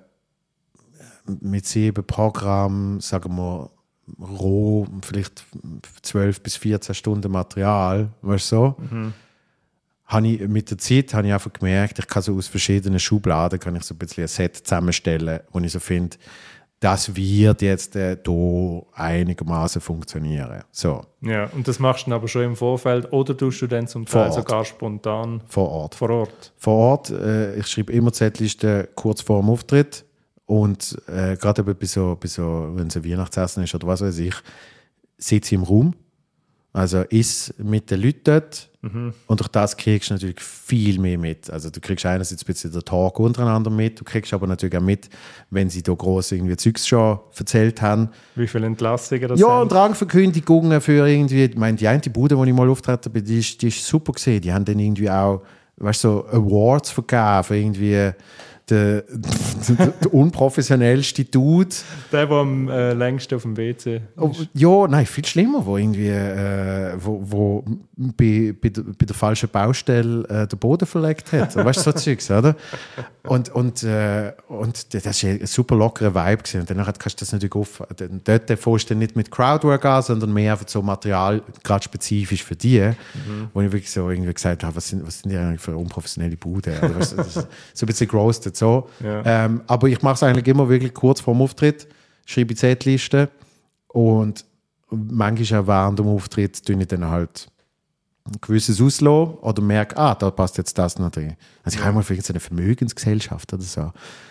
mit sieben Programmen, sagen wir, roh, vielleicht zwölf bis vierzehn Stunden Material, weißt du so, Mhm. habe ich, mit der Zeit habe ich einfach gemerkt, ich kann so aus verschiedenen Schubladen kann ich so ein bisschen ein Set zusammenstellen, wo ich so finde, das wird jetzt äh, hier einigermaßen funktionieren. So. Ja, und das machst du dann aber schon im Vorfeld oder tust du dann zum Teil sogar spontan vor Ort? Vor Ort. Vor Ort. Äh, ich schreibe immer Zettlisten kurz vor dem Auftritt und äh, gerade bei so, bei so, wenn es ein Weihnachtsessen ist oder was weiß ich, sitze ich im Raum, also ist mit den Leuten dort. Mhm. Und durch das kriegst du natürlich viel mehr mit. Also du kriegst einerseits ein bisschen den Talk untereinander mit, du kriegst aber natürlich auch mit, wenn sie da gross irgendwie Zeugs schon erzählt haben. Wie viele Entlassungen das Ja, sind. und Rangverkündigungen für irgendwie, ich meine, die eine Bude, die ich mal auftreten bin, die ist, die ist super gesehen. Die haben dann irgendwie auch, weißt du, so Awards vergeben für irgendwie der, der, der unprofessionellste Dude. Der, der am äh, längsten auf dem W C ist. Oh, ja, nein, viel schlimmer, wo irgendwie äh, wo, wo bei, bei, der, bei der falschen Baustelle äh, den Boden verlegt hat. Weißt du, so Zeugs, oder? Und, und, äh, und das war ein super lockerer Vibe gewesen. Und danach kannst du das natürlich auf. Dort fährst du nicht mit Crowdwork an, sondern mehr einfach so Material, gerade spezifisch für die, mhm. wo ich wirklich so irgendwie gesagt habe, was sind, was sind die eigentlich für unprofessionelle Bude? Also, weißt du, das ist so ein bisschen grossed. So. Ja. Ähm, aber ich mache es eigentlich immer wirklich kurz vor dem Auftritt, schreibe die Zettliste und manchmal auch während dem Auftritt tue ich dann halt ein gewisses auslassen oder merke, ah, da passt jetzt das noch drin. Also ich ja. habe mal für eine Vermögensgesellschaft oder so.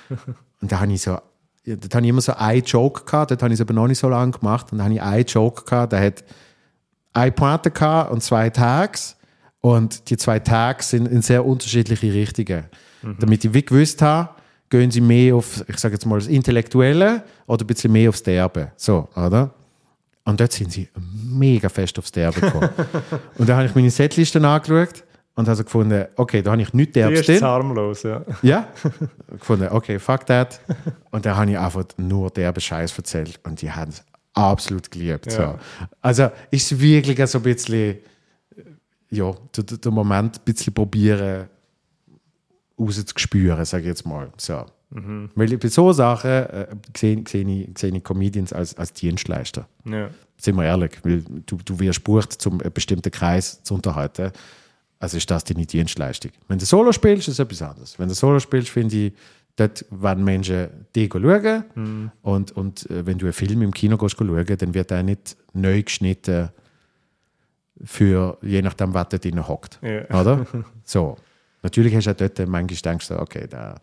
Und da habe ich so, da habe ich immer so einen Joke gehabt, dort habe ich es aber noch nicht so lange gemacht und da habe ich einen Joke gehabt, der hat eine Pointe gehabt und zwei Tags und die zwei Tags sind in sehr unterschiedliche Richtungen. Mhm. Damit ich wie gewusst habe, gehen sie mehr auf, ich sage jetzt mal, das Intellektuelle oder ein bisschen mehr aufs Derbe. So, oder? Und dort sind sie mega fest aufs Derbe gekommen. Und dann habe ich meine Setlisten angeschaut und habe so gefunden, okay, da habe ich nichts Derbes drin. Die ist harmlos, ja. Ja? Gefunden, okay, fuck that. Und dann habe ich einfach nur derbe Scheiß erzählt und die haben es absolut geliebt. Ja. So. Also ist es wirklich so ein bisschen, ja, der, der Moment ein bisschen probieren, rauszuspüren, sage ich jetzt mal. So. Mhm. Weil bei so Sachen äh, sehe, sehe, ich, sehe ich Comedians als, als Dienstleister. Ja. Sind wir ehrlich, weil du, du wirst gebucht, um einen bestimmten Kreis zu unterhalten. Also ist das deine Dienstleistung. Wenn du Solo spielst, ist es etwas anderes. Wenn du Solo spielst, finde ich, dort werden Menschen die schauen. Mhm. Und, und äh, wenn du einen Film im Kino gehst, schauen, dann wird er nicht neu geschnitten für je nachdem, was da drin hockt. Ja. Oder? So. Natürlich hast du auch dort manchmal denkst du, okay, da,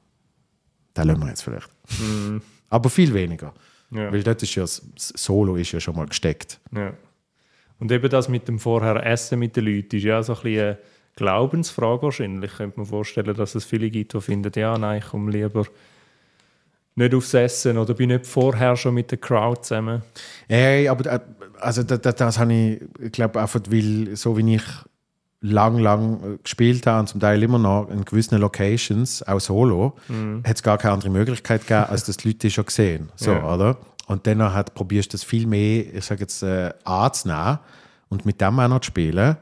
da lassen wir jetzt vielleicht. Mm. Aber viel weniger. Ja. Weil dort ist ja das Solo ist ja schon mal gesteckt. Ja. Und eben das mit dem vorher Essen mit den Leuten ist ja so ein bisschen eine Glaubensfrage wahrscheinlich. Ich könnte mir vorstellen, dass es viele gibt, die finden, ja, nein, ich komme lieber nicht aufs Essen oder bin nicht vorher schon mit der Crowd zusammen. Hey, aber also das, das, das habe ich, ich glaube einfach, weil so wie ich lang, lang gespielt habe und zum Teil immer noch in gewissen Locations, auch solo, mhm. hat es gar keine andere Möglichkeit gegeben, als dass die Leute schon gesehen. So, ja. Oder? Und dann halt probierst du das viel mehr, ich sage jetzt, äh, anzunehmen und mit dem auch noch zu spielen.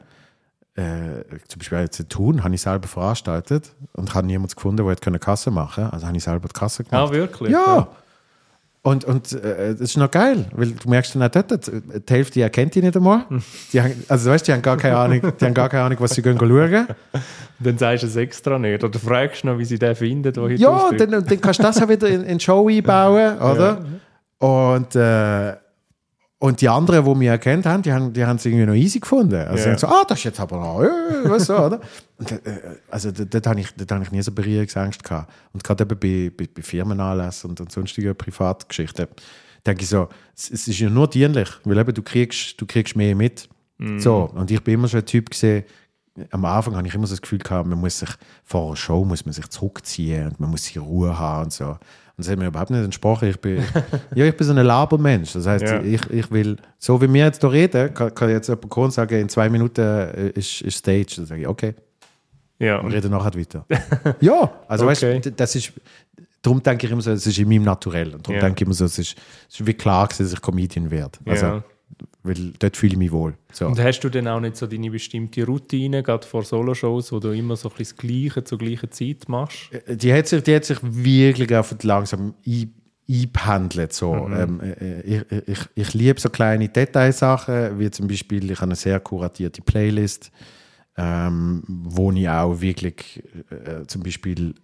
Äh, zum Beispiel jetzt in Thun habe ich selber veranstaltet und habe niemanden gefunden, der eine Kasse machen konnte. Also habe ich selber die Kasse gemacht. Ah, wirklich? Ja. ja. Und, und äh, das ist noch geil, weil du merkst dann auch dort, die Hälfte erkennt die nicht einmal. Die haben, also weißt, die haben gar keine Ahnung, die haben gar keine Ahnung, was sie gehen schauen. Dann sagst du es extra nicht oder fragst noch, wie sie den finden. Wo ja, und dann, dann kannst du das auch wieder in, in die Show einbauen, oder? Ja. Und, äh, und die anderen, die mich erkannt haben, die haben, die haben es irgendwie noch easy gefunden. Also ja. so, ah, das ist jetzt aber noch, äh, weißt du, oder? Und, äh, also dort habe ich, hab ich nie so Berührungsängste gehabt. Und gerade eben bei, bei, bei Firmenanlässen und, und sonstigen Privatgeschichten denke ich so, es, es ist ja nur dienlich, weil eben du kriegst, du kriegst mehr mit. Mm. So, und ich bin immer schon ein Typ gesehen, am Anfang habe ich immer so das Gefühl gehabt, man muss sich vor einer Show muss man sich zurückziehen und man muss sich Ruhe haben und so. Und das hat mir überhaupt nicht entsprochen. Ich bin, ja, ich bin so ein Labermensch. Das heisst, ja. ich, ich will, so wie wir jetzt hier reden, kann, kann jetzt jemand kommen und sagen, in zwei Minuten ist, ist Stage. Dann sage ich, okay. Ja. Und rede nachher weiter. Ja, also okay. Weißt du, das ist, darum denke ich immer so, es ist in meinem Naturell. Und darum ja. denke ich immer so, es ist, es ist wie klar, dass ich Comedian werde. Also, ja. Weil dort fühle ich mich wohl. So. Und hast du denn auch nicht so deine bestimmte Routine, gerade vor Soloshows, wo du immer so ein bisschen das Gleiche zur gleichen Zeit machst? Die hat sich, die hat sich wirklich auf langsam ein, eingependelt. So. Mhm. Ähm, ich, ich, ich liebe so kleine Detailsachen, wie zum Beispiel, ich habe eine sehr kuratierte Playlist, ähm, wo ich auch wirklich äh, zum Beispiel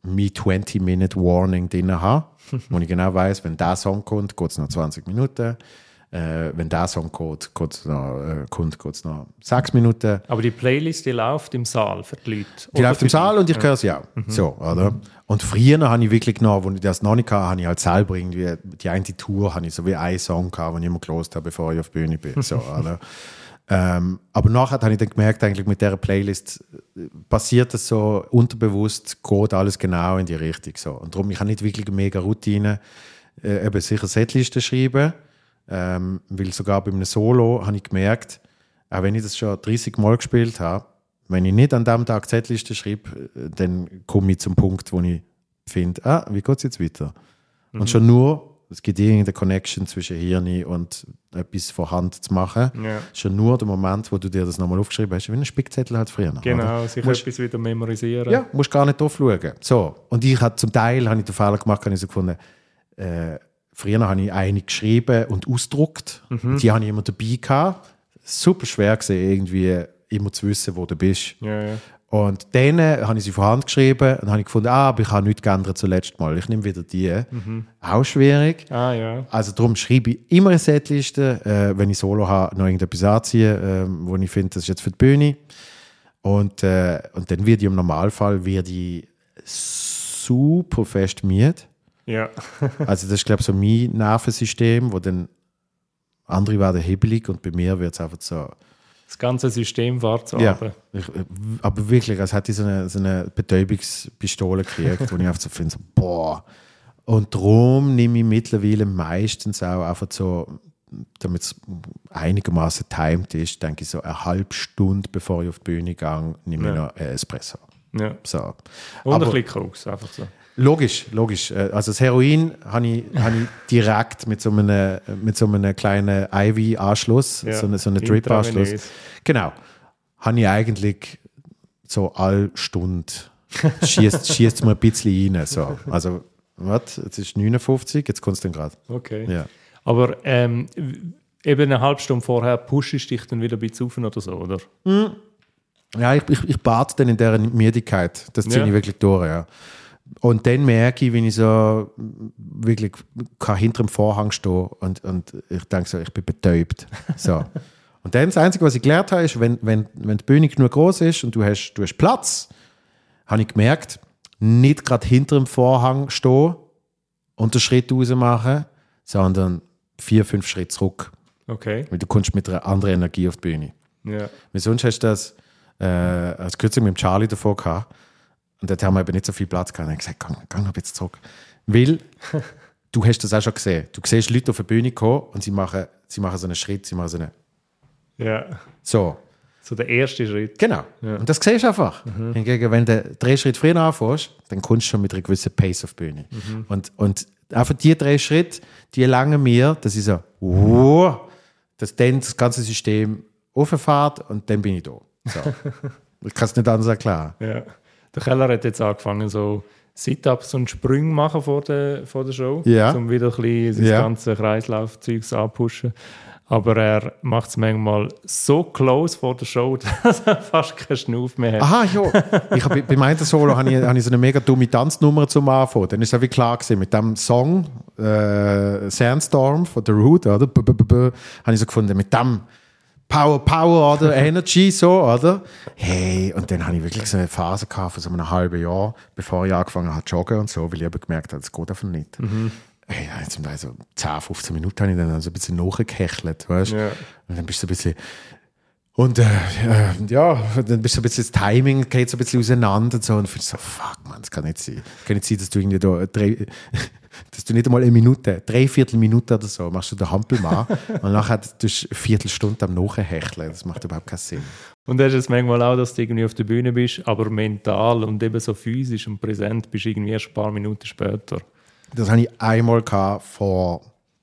mein zwanzig-Minute-Warning drin habe, wo ich genau weiss, wenn der Song kommt, geht es noch zwanzig Minuten. Äh, wenn der Song kommt, geht es noch, äh, noch sechs Minuten. Aber die Playlist, die läuft im Saal für die Leute? Die läuft im Saal und ich höre sie auch. Mhm. So, oder? Mhm. Und früher habe ich wirklich noch, als ich das noch nicht hatte, habe ich halt selber irgendwie, die eine Tour habe ich so wie einen Song gehabt, den ich immer gehört habe, bevor ich auf die Bühne bin. So, oder? Ähm, aber nachher habe ich dann gemerkt, eigentlich mit dieser Playlist passiert das so unterbewusst, geht alles genau in die Richtung. So. Und darum, ich habe nicht wirklich eine mega Routine, äh, eben sicher Setlisten schreiben, ähm, weil sogar bei einem Solo habe ich gemerkt, auch wenn ich das schon dreißig Mal gespielt habe, wenn ich nicht an diesem Tag Setlisten schreibe, dann komme ich zum Punkt, wo ich finde, ah, wie geht es jetzt weiter? Mhm. Und schon nur, es gibt irgendeine Connection zwischen Hirn und etwas von Hand zu machen. Ja. Schon nur der Moment, wo du dir das nochmal aufgeschrieben hast, wie ein Spickzettel halt früher. Genau, oder? Sich musst, etwas wieder memorisieren. Ja, musst gar nicht drauf schauen. So. Und ich habe zum Teil habe ich den Fehler gemacht, habe ich so gefunden, äh, früher habe ich eine geschrieben und ausgedruckt. Mhm. Die habe ich immer dabei gehabt. Super schwer gewesen, irgendwie immer zu wissen, wo du bist. Ja, ja. Und dann habe ich sie von Hand geschrieben und habe ich gefunden, ah, aber ich habe nichts geändert zuletzt mal. Ich nehme wieder die. Mhm. Auch schwierig. Ah, ja. Also darum schreibe ich immer eine Setliste, äh, wenn ich Solo habe, noch irgendetwas anziehen, äh, wo ich finde, das ist jetzt für die Bühne. Und, äh, und dann wird ich im Normalfall wird ich super fest müde. Ja. Also das ist, glaube ich, so mein Nervensystem, wo dann andere werden hebelig und bei mir wird es einfach so... Das ganze System fährt so ja, runter. Ich, aber wirklich, als hätte ich so eine, so eine Betäubungspistole gekriegt, wo ich einfach so finde, so, boah. Und darum nehme ich mittlerweile meistens auch einfach so, damit es einigermaßen timed ist, denke ich so eine halbe Stunde, bevor ich auf die Bühne gehe, nehme ich ja. noch einen Espresso. Ja. So. Und aber, ein bisschen Koks, einfach so. Logisch, logisch. Also das Heroin habe ich, habe ich direkt mit so einem, mit so einem kleinen I V-Anschluss, ja, so einem so eine Drip-Anschluss. Genau. Habe ich eigentlich so alle Stunde schießt es mir ein bisschen rein. So. Also, was? Jetzt ist neunundfünfzig, jetzt kommt es dann gerade. Okay. Ja. Aber ähm, eben eine halbe Stunde vorher pushst du dich dann wieder ein bisschen auf oder so, oder? Mm. Ja, ich, ich, ich bade dann in dieser Müdigkeit. Das ziehe ja. ich wirklich durch, ja. Und dann merke ich, wenn ich so wirklich hinter dem Vorhang stehe und, und ich denke so, ich bin betäubt. So. Und dann das Einzige, was ich gelernt habe, ist, wenn, wenn, wenn die Bühne genug groß ist und du hast, du hast Platz, habe ich gemerkt, nicht gerade hinter dem Vorhang stehen und den Schritt raus machen, sondern vier, fünf Schritte zurück. Okay. Weil du kommst mit einer anderen Energie auf die Bühne. Ja. Weil sonst hast du das äh, als kürzlich mit dem Charlie davor gehabt. Und dort haben wir eben nicht so viel Platz gehabt. Und ich habe gesagt, geh noch ein bisschen zurück. Weil, du hast das auch schon gesehen. Du siehst Leute auf der Bühne kommen und sie machen, sie machen so einen Schritt, sie machen so einen... Ja. So. So der erste Schritt. Genau. Ja. Und das siehst du einfach. Mhm. Hingegen, wenn du drei Schritte früher anfängst, dann kommst du schon mit einer gewissen Pace auf die Bühne. Mhm. Und, und einfach die drei Schritte, die lange mir, dass ich so, wow, dass dann das ganze System auffährt und dann bin ich da. So. Ich kann es nicht anders erklären. Ja. Der Keller hat jetzt angefangen, so Sit-Ups und Sprünge machen vor der, vor der Show, ja. um wieder ein bisschen das ja. ganze Kreislaufzeugs anpushen. Aber er macht es manchmal so close vor der Show, dass er fast keinen Schnuff mehr hat. Aha, ja. Ich hab, bei meinem Solo habe ich, hab ich so eine mega dumme Tanznummer zum Anfang. Dann ist es auch wie klar gewesen, mit dem Song äh, Sandstorm von The Root, oder? B -b -b -b, habe ich so gefunden, mit dem Power, Power oder Energy, so, oder? Hey, und dann habe ich wirklich so eine Phase gehabt von so einem halben Jahr, bevor ich angefangen habe zu joggen und so, weil ich eben gemerkt habe, das geht einfach nicht. Mhm. Hey, zum Teil so zehn, fünfzehn Minuten habe ich dann so ein bisschen nachgehechelt, weißt du? Ja. Und dann bist du so ein bisschen... Und äh, ja, dann bist du so ein bisschen, das Timing geht so ein bisschen auseinander und so. Und findest so, fuck, man, das kann nicht sein. Das kann nicht sein, dass du irgendwie da drei, dass du nicht einmal eine Minute, dreiviertel Minute oder so, machst du den Hampelmann und nachher tust du eine Viertelstunde am Nachhecheln. Das macht überhaupt keinen Sinn. Und hast du es manchmal auch, dass du irgendwie auf der Bühne bist, aber mental und eben so physisch und präsent bist irgendwie erst ein paar Minuten später? Das hatte ich einmal gehabt vor,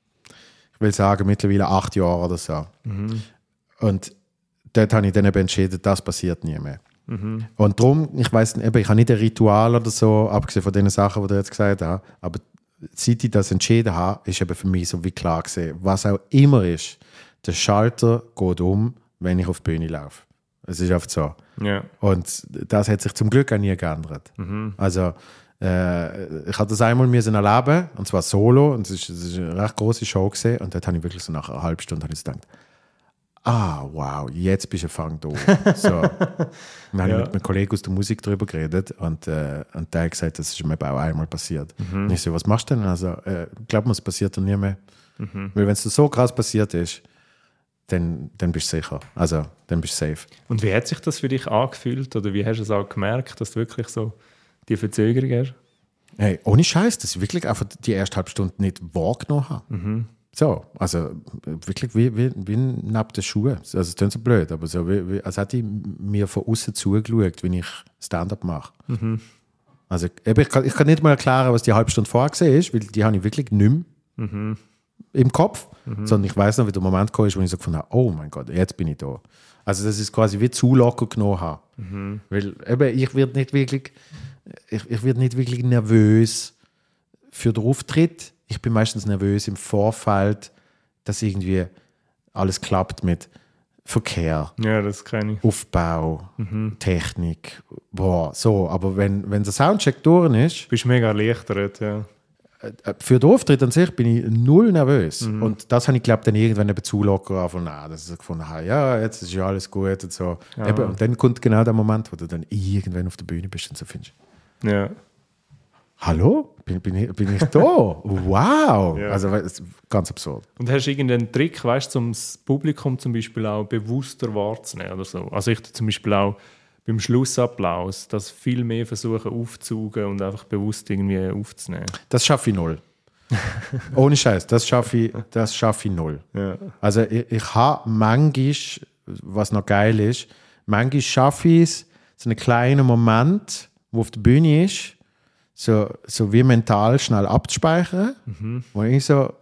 ich will sagen, mittlerweile acht Jahren oder so. Mhm. Und dort habe ich dann eben entschieden, das passiert nie mehr. Mhm. Und darum, ich weiss nicht, ich habe nicht ein Ritual oder so, abgesehen von den Sachen, die du jetzt gesagt hast, aber seit ich das entschieden habe, ist eben für mich so wie klar gewesen, was auch immer ist, der Schalter geht um, wenn ich auf die Bühne laufe. Es ist oft so. Ja. Und das hat sich zum Glück auch nie geändert. Mhm. Also Äh, ich hatte das einmal müssen erleben, und zwar solo, und es war eine recht grosse Show gewesen, und dort habe ich wirklich so nach einer halben Stunde ich so gedacht, ah, wow, jetzt bist du Fang da. So. Dann habe ja. ich mit einem Kollegen aus der Musik darüber geredet und, äh, und der hat gesagt, das ist mir auch einmal passiert. Mhm. Und ich so, was machst du denn? Also, äh, glaub mir, es passiert dir nie mehr. Mhm. Weil wenn es so krass passiert ist, dann, dann bist du sicher. Also, dann bist du safe. Und wie hat sich das für dich angefühlt? Oder wie hast du es auch gemerkt, dass du wirklich so die Verzögerung hast? Hey, ohne Scheiß, dass ich wirklich einfach die erste halbe Stunde nicht wahrgenommen habe. Mhm. So, also wirklich wie, wie, wie neben den Schuhen. Also es klingt so blöd, aber so wie, wie, als hätte ich mir von außen zugeschaut, wenn ich Stand-up mache. Mhm. Also eben, ich, kann, ich kann nicht mal erklären, was die halbe Stunde vorher gesehen ist, weil die habe ich wirklich nicht mehr mhm. im Kopf, mhm. sondern ich weiß noch, wie der Moment kam, wo ich so gefunden habe, oh mein Gott, jetzt bin ich da. Also das ist quasi wie zu locker genommen habe. Mhm. Weil eben, ich werde nicht wirklich, ich, ich werde nicht wirklich nervös für den Auftritt. Ich bin meistens nervös im Vorfeld, dass irgendwie alles klappt mit Verkehr, ja, das kann ich. Aufbau, mhm. Technik, boah, so. Aber wenn, wenn der Soundcheck durch ist, bist du mega erleichtert, ja. Für den Auftritt an sich bin ich null nervös. Mhm. Und das habe ich, glaube ich, dann irgendwann eben zu locker angefangen, na, dass ich gefunden habe, ja, jetzt ist ja alles gut und so. Ja. Eben, und dann kommt genau der Moment, wo du dann irgendwann auf der Bühne bist und so findest. Ja. Hallo? Bin, bin, ich, bin ich da? Wow! Ja. Also ganz absurd. Und hast du irgendeinen Trick, weißt du, um das Publikum zum Beispiel auch bewusster wahrzunehmen oder so? Also ich zum Beispiel auch beim Schlussapplaus, das viel mehr versuchen aufzusaugen und einfach bewusst irgendwie aufzunehmen. Das schaffe ich null. Ohne Scheiß, das schaffe ich, das schaffe ich null. Ja. Also ich, ich habe manchmal, was noch geil ist, manchmal schaffe ich es, so einen kleinen Moment, wo auf der Bühne ist, so, so wie mental schnell abzuspeichern, mhm. wo ich so,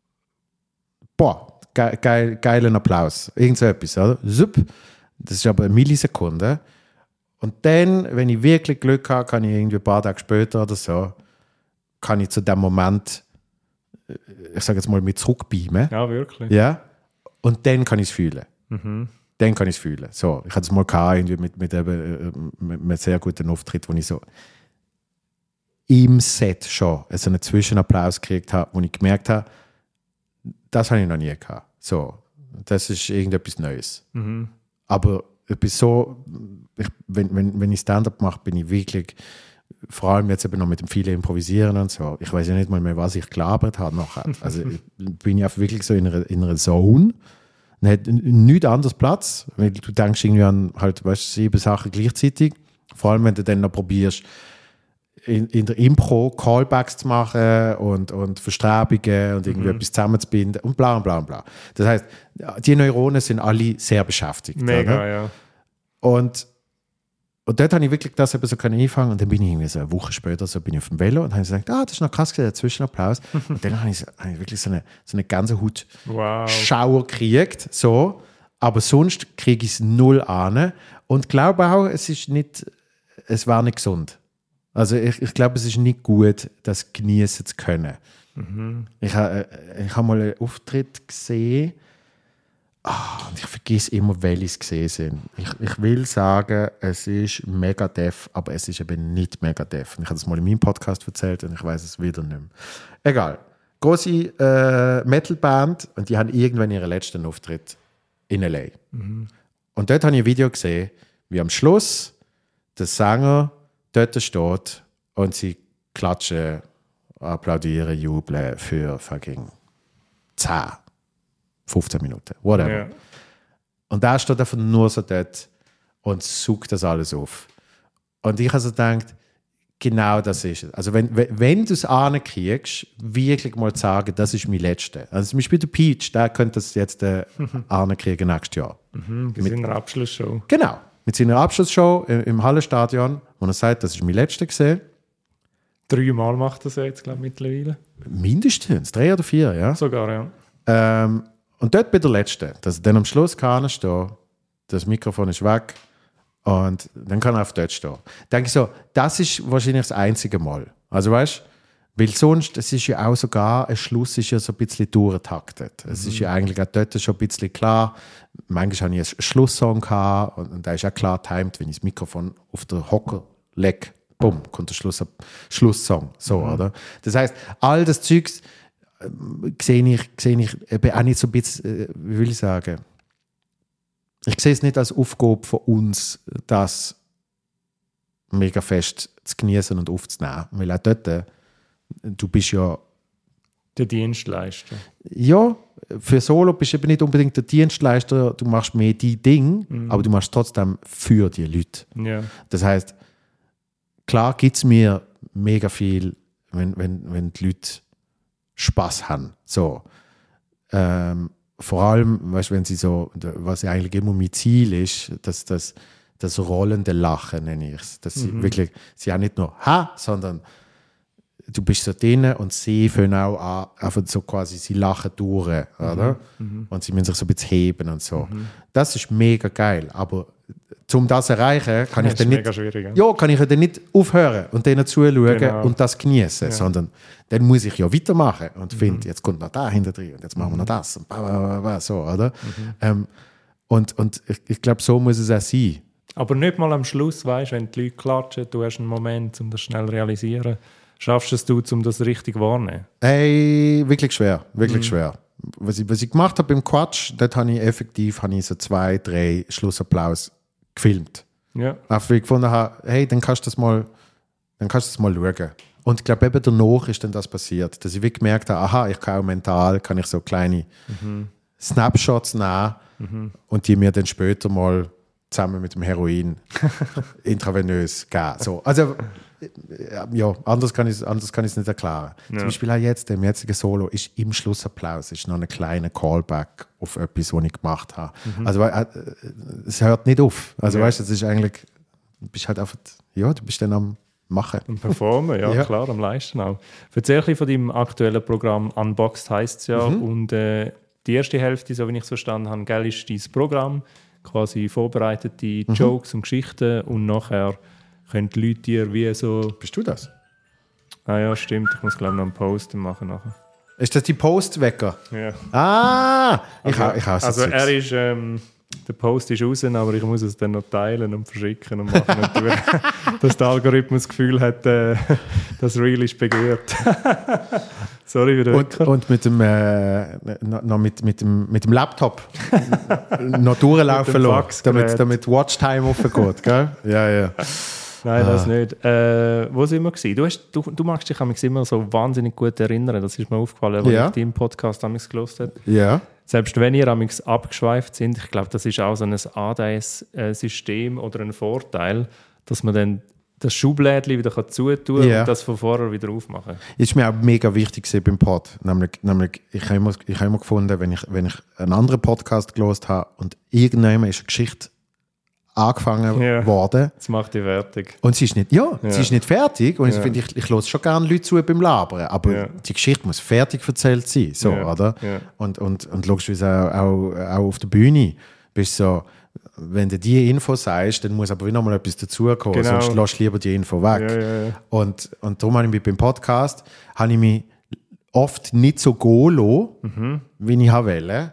boah, geil, geil, geilen Applaus, irgend so etwas, oder? Zup. Das ist aber eine Millisekunde. Und dann, wenn ich wirklich Glück habe, kann ich irgendwie ein paar Tage später oder so, kann ich zu dem Moment, ich sage jetzt mal, mit zurückbeamen. Ja, wirklich. Ja? Und dann kann ich es fühlen. Mhm. Dann kann ich es fühlen. So, ich hatte es mal gehabt, irgendwie mit, mit, eben, mit einem sehr guten Auftritt, wo ich so im Set schon so einen Zwischenapplaus gekriegt habe, wo ich gemerkt habe, das habe ich noch nie gehabt. So, das ist irgendetwas Neues. Mhm. Aber ich bin so, ich, wenn, wenn, wenn ich Stand-up mache, bin ich wirklich, vor allem jetzt eben noch mit dem vielen Improvisieren und so, ich weiß ja nicht mal mehr, was ich gelabert habe nachher. Also ich, bin ich einfach wirklich so in einer, in einer Zone, und hat nichts anderes Platz, weil du denkst irgendwie an halt, weißt, sieben Sachen gleichzeitig, vor allem wenn du dann noch probierst, In, in der Impro Callbacks zu machen und, und Verstrebungen und irgendwie mhm. etwas zusammenzubinden und bla und bla und bla. Das heißt, die Neuronen sind alle sehr beschäftigt. Mega, oder? Ja. Und, und dort habe ich wirklich das eben so einfangen und dann bin ich irgendwie so eine Woche später so bin ich auf dem Velo und habe gesagt, ah, das ist noch krass, der Zwischenapplaus. Und dann habe ich, so, habe ich wirklich so eine, so eine ganze Hut wow. Schauer gekriegt, so. Aber sonst kriege ich es null an und glaube auch, es ist nicht, es war nicht gesund. Also ich, ich glaube, es ist nicht gut, das genießen zu können. Mhm. Ich habe ich hab mal einen Auftritt gesehen oh, und ich vergesse immer, welche es gesehen sind. Ich, ich will sagen, es ist Megadeth, aber es ist eben nicht Megadeth. Und ich habe das mal in meinem Podcast erzählt und ich weiß es wieder nicht mehr. Egal. Große äh, Metalband und die haben irgendwann ihren letzten Auftritt in L A. Mhm. Und dort habe ich ein Video gesehen, wie am Schluss der Sänger dort steht und sie klatschen, applaudieren, jubeln für fucking zehn, fünfzehn Minuten, whatever. Ja. Und da steht einfach nur so dort und sucht das alles auf. Und ich habe so gedacht, genau das ist es. Also wenn, wenn, wenn du es ankriegst, wirklich mal zu sagen, das ist mein Letzter. Also zum Beispiel der Peach, der könnte das jetzt äh, ankriegen nächstes Jahr. Mhm, bei seiner Abschlussshow. Genau. Mit seiner Abschlussshow im Hallenstadion, wo er sagt, das ist mein letzter gesehen. Dreimal macht er es jetzt, glaube ich, mittlerweile. Mindestens, drei oder vier, ja. Sogar, ja. Ähm, und dort bin der Letzte. Dass er dann am Schluss kann stehen, das Mikrofon ist weg und dann kann er auf dort stehen. Denke ich so, das ist wahrscheinlich das einzige Mal. Also weißt du, weil sonst, es ist ja auch sogar, ein Schluss ist ja so ein bisschen durchgetaktet. Es mhm. ist ja eigentlich auch dort schon ein bisschen klar. Manchmal hatte ich einen Schlusssong gehabt und, und da ist auch klar timed, wenn ich das Mikrofon auf den Hocker lege, bumm, kommt der Schluss, Schlusssong. So, mhm. oder? Das heisst, all das Zeugs äh, sehe ich, sehe ich eben auch nicht so ein bisschen, äh, wie will ich sagen, ich sehe es nicht als Aufgabe von uns, das mega fest zu genießen und aufzunehmen. Weil auch dort, äh, du bist ja der Dienstleister. Ja, für Solo bist du eben nicht unbedingt der Dienstleister, du machst mehr die Ding, mhm. aber du machst trotzdem für die Leute. Ja. Das heisst, klar gibt es mir mega viel, wenn, wenn, wenn die Leute Spaß haben. So. Ähm, vor allem, weißt, wenn sie so, was ja eigentlich immer mein Ziel ist, dass das, das rollende Lachen, nenne ich es. Dass sie mhm. wirklich, sie auch nicht nur ha, sondern du bist so drin und sie fangen auch an, einfach so quasi, sie lachen durch, oder? Mhm. Und sie müssen sich so ein bisschen heben und so. Mhm. Das ist mega geil, aber um das zu erreichen, kann das ich dann nicht, ja. ja, kann ich dann nicht aufhören und denen zuschauen genau. und das genießen, ja. sondern dann muss ich ja weitermachen und mhm. finde, jetzt kommt noch da hinter drin und jetzt machen wir noch das und so, oder? Mhm. Ähm, und und ich, ich glaube, so muss es auch sein. Aber nicht mal am Schluss, weißt, wenn die Leute klatschen, du hast einen Moment, um das schnell zu realisieren. Schaffst du es, um das richtig wahrzunehmen? Hey, wirklich schwer, wirklich mhm. schwer. Was ich, was ich gemacht habe beim Quatsch, dort habe ich effektiv habe ich so zwei, drei Schlussapplaus gefilmt. Ja. Einfach weil ich gefunden habe, hey, dann kannst du das mal, dann kannst du das mal schauen. Und ich glaube, eben danach ist dann das passiert, dass ich wirklich gemerkt habe, aha, ich kann auch mental, kann ich so kleine mhm. Snapshots nehmen mhm. und die mir dann später mal zusammen mit dem Heroin intravenös geben. So, also ja, anders kann ich anders kann ich es nicht erklären. Ja. Zum Beispiel auch jetzt, im jetzigen Solo, ist im Schlussapplaus ist noch ein kleiner Callback auf etwas, was ich gemacht habe. Mhm. Also äh, es hört nicht auf. Also ja. weißt du, es ist eigentlich, du bist halt einfach, ja, du bist dann am Machen. Am Performen, ja, ja, klar, am Leisten auch. Erzähl ein bisschen von deinem aktuellen Programm Unboxed, heisst es ja. Mhm. Und äh, die erste Hälfte, so wie ich es verstanden habe, gell, ist dein Programm, quasi vorbereitete mhm. Jokes und Geschichten und nachher können die Leute dir wie so... Bist du das? Ah ja, stimmt. Ich muss, glaube ich, noch einen Post machen nachher. Ist das die Postwecker? Ja. Ah! Ich also, ha, ich also er ist... Ähm, der Post ist raus, aber ich muss es dann noch teilen und verschicken und machen. Und dass der Algorithmus das Gefühl hat, äh, das Reel ist begehrt. Sorry für den und, und mit dem, äh, noch mit, mit, dem, mit dem Laptop noch durchlaufen lassen, damit, damit Watchtime aufgeht, gell? Ja, ja. Nein, das ah. nicht. Äh, wo sind wir gewesen? Du, hast, du, du magst dich immer so wahnsinnig gut erinnern. Das ist mir aufgefallen, als ja. ich deinen Podcast damals gehört habe. Ja. Selbst wenn ihr amigs abgeschweift sind, ich glaube, das ist auch so ein A D A S-System oder ein Vorteil, dass man dann das Schublädchen wieder zutun kann yeah. und das von vorher wieder aufmachen. Das ist mir auch mega wichtig beim Pod. Nämlich, nämlich ich habe immer, ich habe immer gefunden, wenn ich, wenn ich einen anderen Podcast gehört habe und irgendjemand ist eine Geschichte angefangen ja. worden. Das macht die fertig. Und sie ist nicht, ja, ja. sie ist nicht fertig. Und ja. ich finde, ich, ich höre schon gerne Leute zu beim Labern. Aber ja. die Geschichte muss fertig erzählt sein. So, ja. oder? Ja. Und, und, und logischerweise auch, auch, auch auf der Bühne bist so, wenn du die Info sagst, dann muss aber wieder mal etwas dazukommen. Genau. Sonst lässt du lieber die Info weg. Ja, ja, ja. Und, und darum habe ich mich beim Podcast habe ich mich oft nicht so gehen lassen, mhm. wie ich wollte,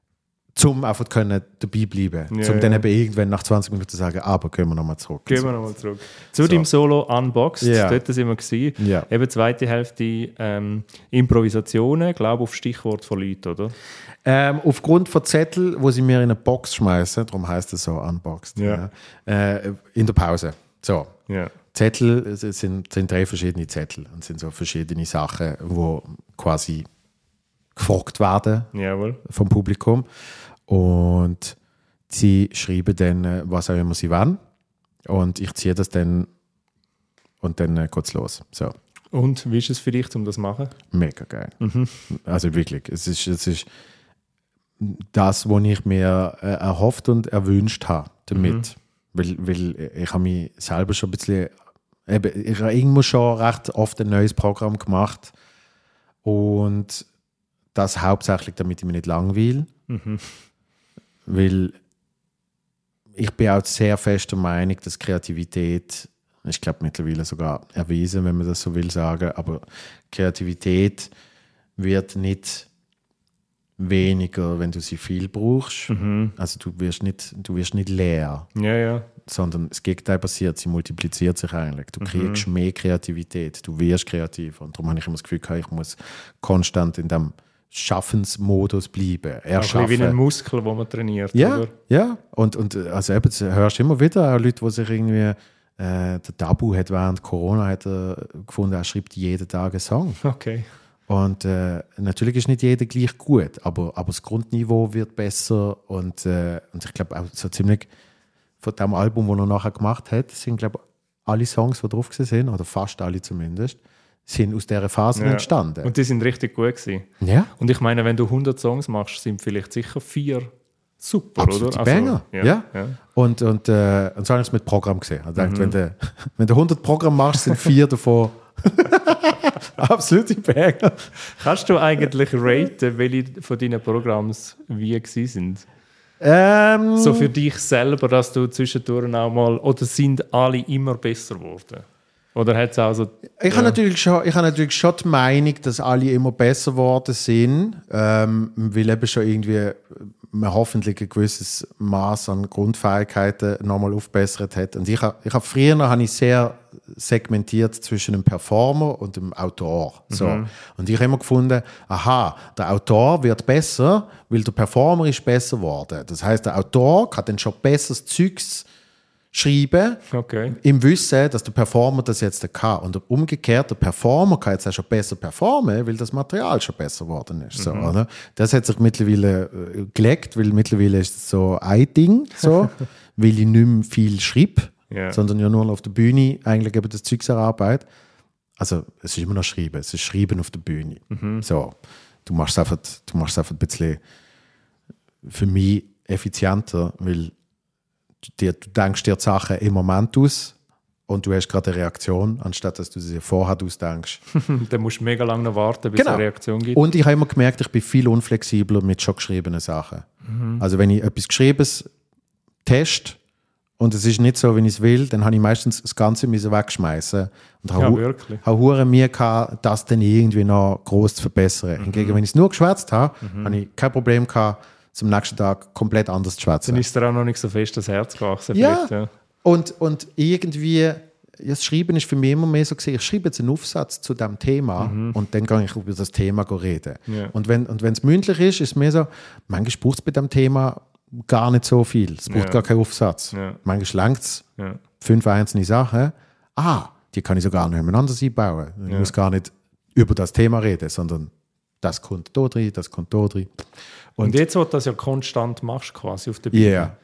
um einfach können dabei bleiben. Ja, um ja. dann eben irgendwann nach zwanzig Minuten zu sagen, aber gehen wir nochmal zurück. Gehen wir nochmal zurück. Zu so. Deinem Solo Unboxed, ja. dort sind wir gewesen. Ja. Eben zweite Hälfte ähm, Improvisationen, glaube ich, auf Stichwort von Leuten, oder? Ähm, aufgrund von Zetteln, wo sie mir in eine Box schmeißen, darum heisst es so Unboxed, ja. Ja, äh, in der Pause. So. Ja. Zettel sind, sind drei verschiedene Zettel und sind so verschiedene Sachen, die quasi gefragt werden Jawohl. vom Publikum. Und sie schreiben dann, was auch immer sie wollen. Und ich ziehe das dann und dann äh, geht es los. So. Und wie ist es für dich, um das zu machen? Mega geil. Mhm. Also wirklich, es ist, es ist das, was ich mir äh, erhofft und erwünscht habe damit. Mhm. Weil, weil ich habe mich selber schon ein bisschen, eben, ich habe irgendwo schon recht oft ein neues Programm gemacht und das hauptsächlich, damit ich mich nicht langweile. Mhm. Weil ich bin auch sehr fest der Meinung, dass Kreativität, ich glaube mittlerweile sogar erwiesen, wenn man das so will sagen, aber Kreativität wird nicht weniger, wenn du sie viel brauchst. Mhm. Also du wirst nicht, du wirst nicht leer, Ja, ja. sondern das Gegenteil passiert, sie multipliziert sich eigentlich. Du kriegst Mhm. mehr Kreativität, du wirst kreativer. Und darum habe ich immer das Gefühl, ich muss konstant in dem Schaffensmodus bleiben, erschaffen. Ein bisschen wie ein Muskel, den man trainiert, Ja, oder? ja. Und, und also eben, das hörst du immer wieder auch Leute, die sich irgendwie, äh, der Tabu hat während Corona hat er gefunden, er schreibt jeden Tag einen Song. Okay. Und äh, natürlich ist nicht jeder gleich gut, aber, aber das Grundniveau wird besser und, äh, und ich glaube auch so ziemlich von dem Album, das er nachher gemacht hat, sind glaube alle Songs, die drauf sind, oder fast alle zumindest, sind aus dieser Phase Ja. entstanden. Und die sind richtig gut gewesen. Ja, Und ich meine, wenn du hundert Songs machst, sind vielleicht sicher vier super, absolute oder? Banger. ja. Ja. ja. Und, und, äh, und so habe ich es mit Programm gesehen. Ich dachte, Mhm. wenn, du, wenn du hundert Programme machst, sind vier davon absolute Banger. Kannst du eigentlich raten, welche von deinen Programms wie gewesen sind? Ähm, So für dich selber, dass du zwischendurch auch mal, oder sind alle immer besser geworden? Oder hat es auch so... Ich habe natürlich schon, ich habe natürlich schon die Meinung, dass alle immer besser geworden sind, ähm, weil eben schon irgendwie man hoffentlich ein gewisses Maß an Grundfähigkeiten nochmal aufgebessert hat. Und ich habe, ich habe früher habe ich sehr segmentiert zwischen dem Performer und dem Autor. So. Mhm. Und ich habe immer gefunden, aha, der Autor wird besser, weil der Performer ist besser geworden. Das heißt, der Autor kann dann schon besseres Zeugs schreiben, Okay. im Wissen, dass der Performer das jetzt kann. Und umgekehrt, der Performer kann jetzt auch schon besser performen, weil das Material schon besser geworden ist. So, oder? Das hat sich mittlerweile äh, gelegt, weil mittlerweile ist es so ein Ding, so, weil ich nicht mehr viel schreibe, Ja. sondern ja nur auf der Bühne eigentlich eben das Zeugs erarbeite. Also es ist immer noch Schreiben, es ist Schreiben auf der Bühne. So, du machst es einfach, du machst es einfach ein bisschen für mich effizienter, weil dir, du denkst dir die Sachen im Moment aus und du hast gerade eine Reaktion, anstatt dass du sie vorher ausdenkst. Dann musst du mega lange noch warten, bis es eine Reaktion gibt. Und ich habe immer gemerkt, ich bin viel unflexibler mit schon geschriebenen Sachen. Also wenn ich etwas Geschriebenes teste und es ist nicht so, wie ich es will, dann habe ich meistens das Ganze müssen wegschmeißen und Ja, habe wirklich. habe hure mir gehabt, das dann irgendwie noch groß zu verbessern. Hingegen, wenn ich es nur geschwätzt habe, habe ich kein Problem gehabt, zum nächsten Tag komplett anders zu schwätzen. Dann ist dir auch noch nicht so fest das Herz gewachsen. Ja. vielleicht, ja. Und, und irgendwie, ja, das Schreiben ist für mich immer mehr so gesehen, ich schreibe jetzt einen Aufsatz zu diesem Thema und dann kann ich über das Thema reden. Ja. Und wenn und es mündlich ist, ist es mir so, manchmal braucht es bei diesem Thema gar nicht so viel. Es braucht Ja. gar keinen Aufsatz. Ja. Manchmal langt es Ja. fünf einzelne Sachen. Ah, die kann ich sogar nebeneinander einbauen. Ich Ja. muss gar nicht über das Thema reden, sondern das kommt da drin, das kommt da drin. Und jetzt, wo du das ja konstant machst, quasi auf der Bühne, Yeah.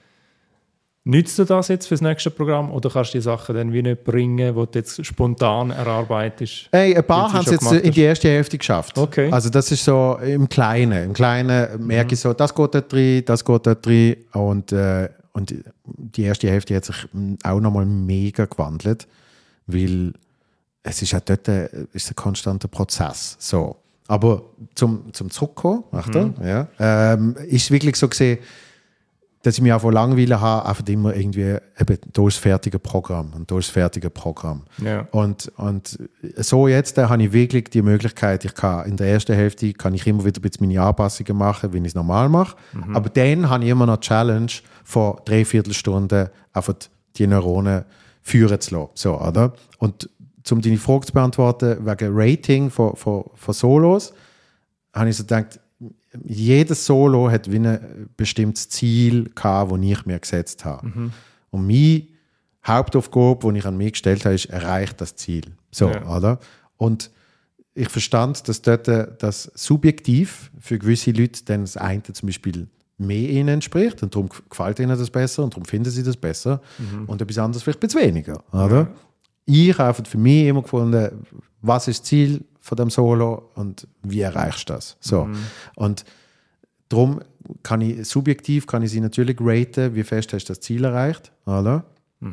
nützt du das jetzt für das nächste Programm oder kannst du die Sachen dann wie nicht bringen, die du jetzt spontan erarbeitest? Hey, ein paar Wie du haben es schon jetzt gemacht in hast. die erste Hälfte geschafft. Okay. Also das ist so im Kleinen. Im Kleinen merke ich so, das geht dort drin, das geht dort drin. Und, äh, und die erste Hälfte hat sich auch nochmal mega gewandelt, weil es ist auch dort äh, ist ein konstanter Prozess. So. Aber zum, zum Zurückkommen, Achtung, ja, ähm, ist wirklich so gesehen, dass ich mich auch von Langweilen habe, einfach immer irgendwie, eben, da ist das fertige Programm und da ist das fertige Programm. Ja. Und, und so jetzt äh, habe ich wirklich die Möglichkeit, ich kann in der ersten Hälfte kann ich immer wieder ein bisschen meine Anpassungen machen, wie ich es normal mache. Aber dann habe ich immer noch die Challenge, von dreiviertel Stunden einfach die Neuronen führen zu lassen. So, oder? Und um deine Frage zu beantworten, wegen Rating von, von, von Solos, habe ich so gedacht, jedes Solo hat wie ein bestimmtes Ziel gehabt, das ich mir gesetzt habe. Und meine Hauptaufgabe, die ich an mich gestellt habe, ist, erreicht das Ziel. So, Ja. oder? Und ich verstand, dass dort äh, das subjektiv für gewisse Leute dann das eine zum Beispiel mehr ihnen entspricht und darum gefällt ihnen das besser und darum finden sie das besser und etwas anderes vielleicht ein bisschen weniger. Oder? Ich habe für mich immer gefunden, was ist das Ziel von dem Solo und wie erreichst du das? So. Und darum kann ich, subjektiv kann ich sie natürlich raten, wie fest hast du das Ziel erreicht. Oder?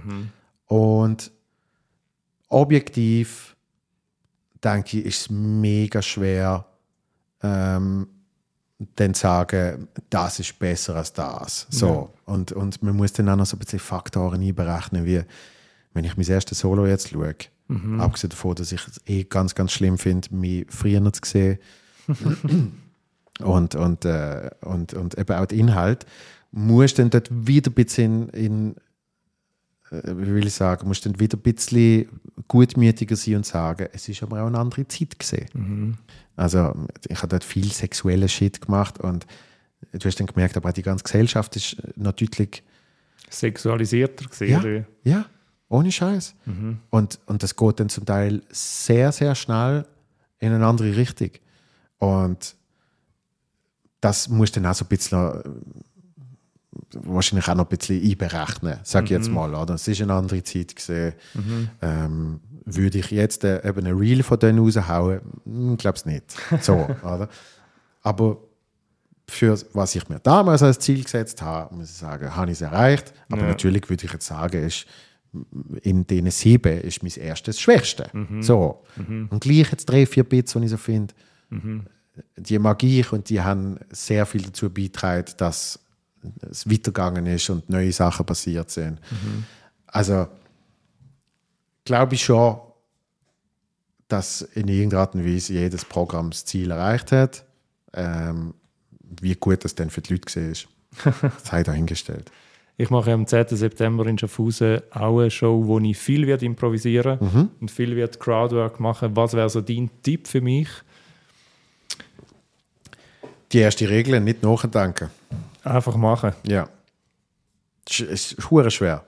Und objektiv denke ich, ist es mega schwer, ähm, dann zu sagen, das ist besser als das. So. Und, und man muss dann auch noch so ein bisschen Faktoren einberechnen, wie wenn ich mein erstes Solo jetzt schaue, abgesehen davon, dass ich es eh ganz, ganz schlimm finde, mich früher zu sehen, und, und, äh, und, und eben auch der Inhalt, musst du dann dort wieder ein bisschen in, äh, wie will ich sagen, musst du dann wieder ein bisschen gutmütiger sein und sagen, es ist aber auch eine andere Zeit gesehen. Mhm. Also ich habe dort viel sexuellen Shit gemacht und du hast dann gemerkt, aber auch die ganze Gesellschaft ist noch deutlich sexualisierter gesehen. Ja, ja, ohne Scheiß. Mhm. Und, und das geht dann zum Teil sehr, sehr schnell in eine andere Richtung. Und das musst du dann auch so ein bisschen, wahrscheinlich auch noch ein bisschen einberechnen, sage ich Mhm. jetzt mal. Oder? Es ist eine andere Zeit gesehen. Mhm. Ähm, würde ich jetzt äh, eben ein Reel von denen raushauen? Ich glaube es nicht. So, oder? Aber für was ich mir damals als Ziel gesetzt habe, muss ich sagen, habe ich es erreicht. Aber Ja. natürlich würde ich jetzt sagen, ist, in diesen sieben ist mein erstes Schwächste. Mhm. So. Mhm. Und gleich jetzt drei, vier Bits, die ich so finde, Mhm. die mag ich und die haben sehr viel dazu beigetragen, dass es weitergegangen ist und neue Sachen passiert sind. Mhm. Also glaube ich schon, dass in irgendeiner Art und Weise jedes Programm das Ziel erreicht hat. Ähm, wie gut das denn für die Leute war, ist, das habe ich dahingestellt. Ich mache am zehnten September in Schaffhausen auch eine Show, wo ich viel wird improvisieren Mhm. und viel wird Crowdwork machen. Was wäre so dein Tipp für mich? Die erste Regel, nicht nachdenken. Einfach machen. Ja. Es ist, es ist verdammt schwer.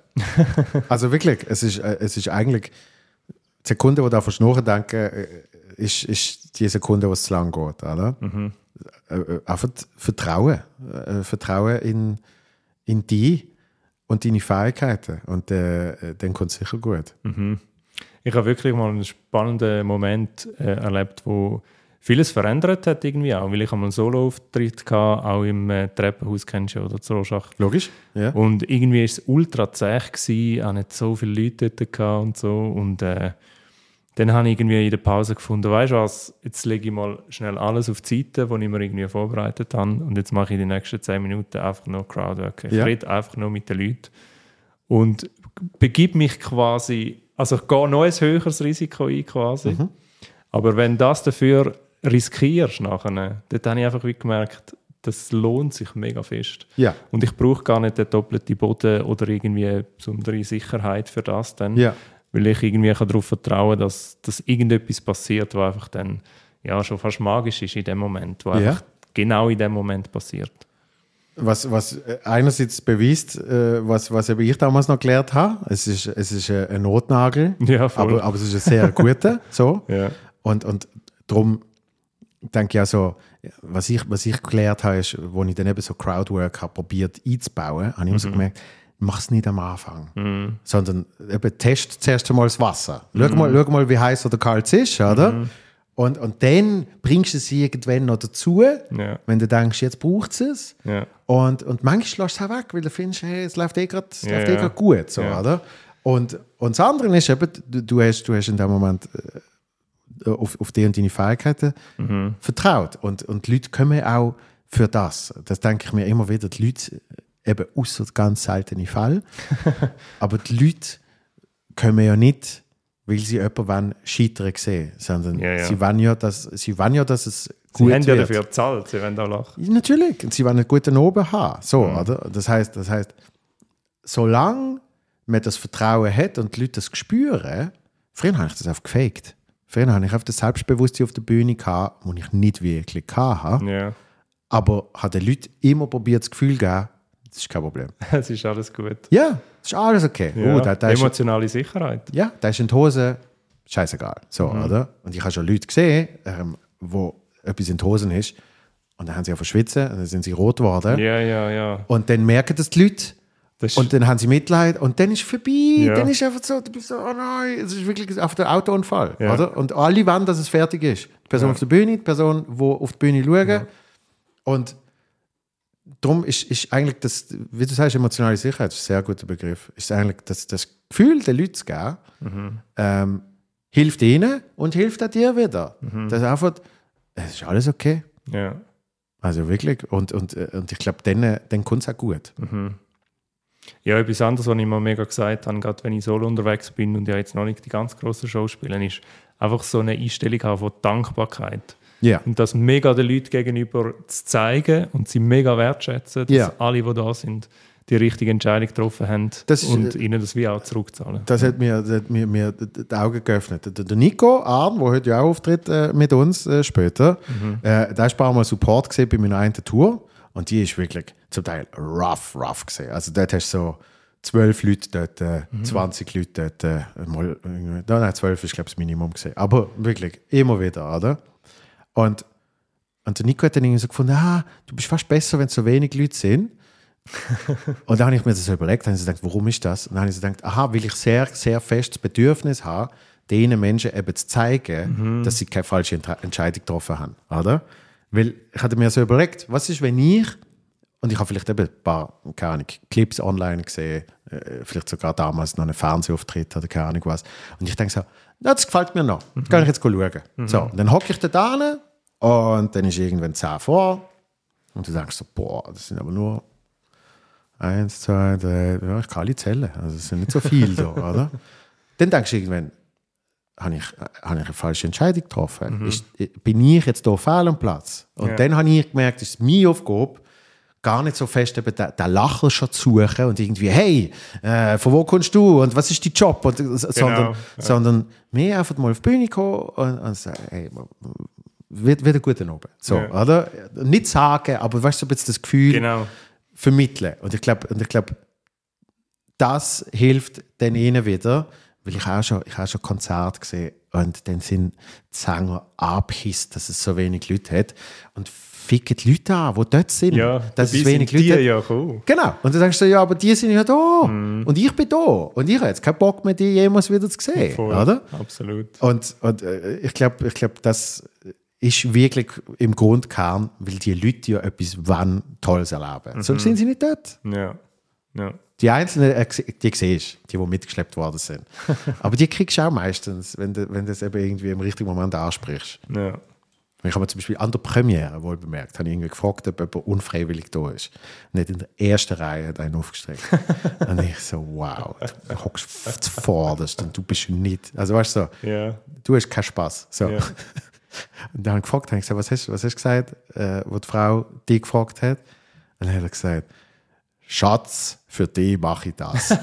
Also wirklich, es ist, äh, es ist eigentlich die Sekunde, wo du darfst nachdenken, äh, ist, ist die Sekunde, wo es zu lang geht. Oder? Mhm. Äh, äh, Einfach Vertrauen. Äh, Vertrauen in, in dich und deine Fähigkeiten. Und äh, dann kommt es sicher gut. Mhm. Ich habe wirklich mal einen spannenden Moment äh, erlebt, wo vieles verändert hat irgendwie auch, weil ich einmal einen Solo-Auftritt hatte, auch im äh, Treppenhaus, kennst du, oder zu Roschach. Logisch? Ja. Und irgendwie war es ultra zäh, gewesen, auch nicht so viele Leute dort gehabt und so. Und äh, dann habe ich irgendwie in der Pause gefunden, weißt du was, jetzt lege ich mal schnell alles auf die Seite, was ich mir irgendwie vorbereitet habe, und jetzt mache ich die nächsten zehn Minuten einfach nur Crowdwork. Ich Ja. rede einfach nur mit den Leuten und begib mich quasi, also ich gehe noch ein höheres Risiko ein quasi, Mhm. aber wenn das dafür riskierst nachher, dort habe ich einfach wie gemerkt, das lohnt sich mega fest. Ja. Und ich brauche gar nicht den doppelten Boden oder irgendwie eine besondere Sicherheit für das dann, Ja. weil ich irgendwie kann darauf vertrauen kann, dass, dass irgendetwas passiert, was einfach dann ja, schon fast magisch ist in dem Moment, was Ja. einfach genau in dem Moment passiert. Was, was äh, einerseits beweist, äh, was, was eben ich damals noch gelernt habe, es ist, es ist äh, ein Notnagel, Ja, voll. aber, aber es ist ein sehr guter. So. Ja. Und, und darum denke ich auch so, was ich, was ich gelernt habe, ist, wo ich dann eben so Crowdwork habe probiert einzubauen, habe ich immer so gemerkt, mach es nicht am Anfang, Mhm. sondern eben test zuerst einmal das Wasser. Schau, mal, schau mal, wie heiß oder kalt es ist, oder? Mhm. Und, und dann bringst du es irgendwann noch dazu, Ja. wenn du denkst, jetzt braucht es es. Ja. Und, und manchmal lässt du es auch weg, weil du findest, hey, es läuft eh gerade Ja, läuft eh ja. grad gut. So, Ja. oder? Und, und das andere ist eben, du, du, hast, du hast in dem Moment äh, auf, auf dich und deine Fähigkeiten Mhm. vertraut. Und, und die Leute kommen auch für das. Das denke ich mir immer wieder. Die Leute, eben außer ganz seltene Fälle, aber die Leute kommen ja nicht, weil sie jemanden scheitern sehen, sondern Ja, ja. sie wollen ja, dass, sie wollen ja, dass es Sie gut haben ja wird. dafür gezahlt, sie wollen da lachen. Ja, natürlich. Und sie wollen einen guten Oben haben. So, oder? Das heißt, das heißt, solange man das Vertrauen hat und die Leute das spüren, früher habe ich das einfach gefaked. Früher habe ich einfach das Selbstbewusstsein auf der Bühne gehabt, das ich nicht wirklich hatte. Ja, Aber habe den Leuten immer probiert, das Gefühl zu geben, das ist kein Problem. es ist alles gut. Ja, das ist alles okay. Ja. Oh, da, da ist, Emotionale Sicherheit. ja, da ist in die Hose, scheißegal. So, oder? Und ich habe schon Leute gesehen, ähm, wo etwas in die Hosen ist und dann haben sie ja verschwitzen, und dann sind sie rot geworden. Ja, ja, ja. Und dann merken das die Leute Das ist, und dann haben sie Mitleid und dann ist es vorbei. Ja. Dann ist einfach so, du bist so, oh nein, es ist wirklich auf der Autounfall. Ja. Oder? Und alle wollen, dass es fertig ist. Die Person Ja. auf der Bühne, die Person, die auf die Bühne schauen. Und darum ist, ist eigentlich das, wie du sagst, emotionale Sicherheit, das ist ein sehr guter Begriff, ist eigentlich das, das Gefühl den Leuten zu geben, Mhm. ähm, hilft ihnen und hilft auch dir wieder. Mhm. Das ist einfach, es ist alles okay. Ja. Also wirklich. Und, und, äh, und ich glaube, dann, dann kommt es auch gut. Mhm. Ja, etwas anderes, was ich mir mega gesagt habe, gerade wenn ich solo unterwegs bin und ja jetzt noch nicht die ganz grossen Shows spielen, ist einfach so eine Einstellung haben von Dankbarkeit. Yeah. Und das mega den Leuten gegenüber zu zeigen und sie mega wertschätzen, dass Yeah. alle, die da sind, die richtige Entscheidung getroffen haben Das ist, und ihnen das wie auch zurückzahlen. Das hat mir, das hat mir, mir die Augen geöffnet. Der, der Nico Arn, der heute ja auch auftritt äh, mit uns äh, später, mhm. äh, der war ein paar Mal Support gesehen bei meiner einen Tour und die ist wirklich zum Teil rough, rough gesehen. Also dort hast du so zwölf Leute dort, äh, mhm. zwanzig Leute dort, äh, mal, äh, nein, zwölf ist glaube ich das Minimum gesehen. Aber wirklich, immer wieder, oder? Und, und der Nico hat dann irgendwie so gefunden, ah, du bist fast besser, wenn es so wenig Leute sind. Und dann habe ich mir das so überlegt, habe ich so gedacht, warum ist das? Und dann habe ich so gedacht, aha, weil ich sehr, sehr fest das Bedürfnis habe, diesen Menschen eben zu zeigen, mhm. dass sie keine falsche Entscheidung getroffen haben, oder? Weil ich hatte mir so überlegt, was ist, wenn ich, und ich habe vielleicht eben ein paar, keine Ahnung, Clips online gesehen, äh, vielleicht sogar damals noch einen Fernsehauftritt oder keine Ahnung was, und ich denke so, na, das gefällt mir noch, das kann ich jetzt schauen. Mhm. So, und dann hocke ich da hin und dann ist irgendwann zehn vor und du denkst so, boah, das sind aber nur Eins, zwei, drei, ja, ich kann alle zählen. Also es sind nicht so viele da, oder? Dann denkst du irgendwann, habe ich, habe ich eine falsche Entscheidung getroffen? Mhm. Ist, bin ich jetzt hier fehl am Platz? Und ja. dann habe ich gemerkt, es ist meine Aufgabe, gar nicht so fest eben den, den Lacher schon zu suchen und irgendwie, hey, äh, von wo kommst du und was ist dein Job? Und, genau, sondern, ja. sondern mehr einfach mal auf die Bühne kommen und, und sagen, hey, wird, wird ein guter Abend. So, ja. oder? Nicht sagen, aber weißt du, so ein bisschen das Gefühl, genau. vermitteln. Und ich glaube, und ich glaube, das hilft dann ihnen wieder, weil ich auch schon, ich auch schon Konzerte gesehen und dann sind die Sänger abgehisst, dass es so wenig Leute hat und ficken die Leute an, die dort sind. Ja, dass es wenig Leute die hat. Ja cool. Genau. Und dann denkst du, ja, aber die sind ja da. Mm. Und ich bin da. Und ich habe jetzt keinen Bock mehr, die jemals wieder zu sehen. Voll. Oder? Absolut. Und, und äh, ich glaube, ich glaub, das ist wirklich im Grundkern, weil die Leute ja etwas wann Tolles erleben. Mhm. Sonst sind sie nicht dort. Ja. Ja. Die Einzelnen, die siehst die, die mitgeschleppt worden sind. Aber die kriegst du auch meistens, wenn du, wenn du das eben irgendwie im richtigen Moment ansprichst. Ja. Ich habe zum Beispiel an der Premiere wohl bemerkt, habe ich irgendwie gefragt, ob jemand unfreiwillig da ist. Nicht in der ersten Reihe hat einen aufgestreckt. Und ich so, wow, du hockst zuvorderst und du bist nicht, also weißt du so, ja. du hast keinen Spaß. So. Ja. Und dann habe ich gefragt, habe ich gesagt, was hast, was hast du gesagt, äh, wo die Frau dich gefragt hat? Und dann hat er gesagt, Schatz, für dich mache ich das.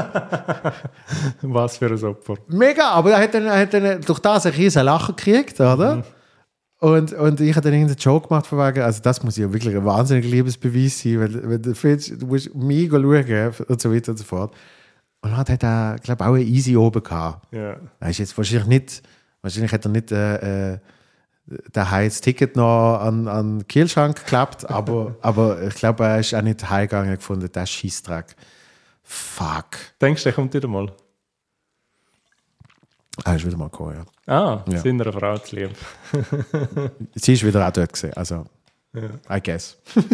Was für ein Opfer. Mega, aber er hat dann, er hat dann durch das ein riesen Lachen gekriegt, oder? Mhm. Und, und ich habe dann irgendeinen Joke gemacht, von wegen, also das muss ja wirklich ein wahnsinniger Liebesbeweis sein, weil, weil du, findest, du musst mega schauen und so weiter und so fort. Und dann hat er, glaube ich, auch ein easy oben gehabt. Ja. Er ist jetzt wahrscheinlich nicht, wahrscheinlich hat er nicht äh, äh, daheim das Ticket noch an, an den Kühlschrank geklappt, aber, aber ich glaube, er ist auch nicht heimgegangen und gefunden, das ist Scheissdreck. Fuck. Denkst du, der kommt wieder mal? Er ist wieder mal gekommen, ja. Ah, ja. sind einer Frau zu lieb. Sie ist wieder auch dort gewesen, also ja. I guess.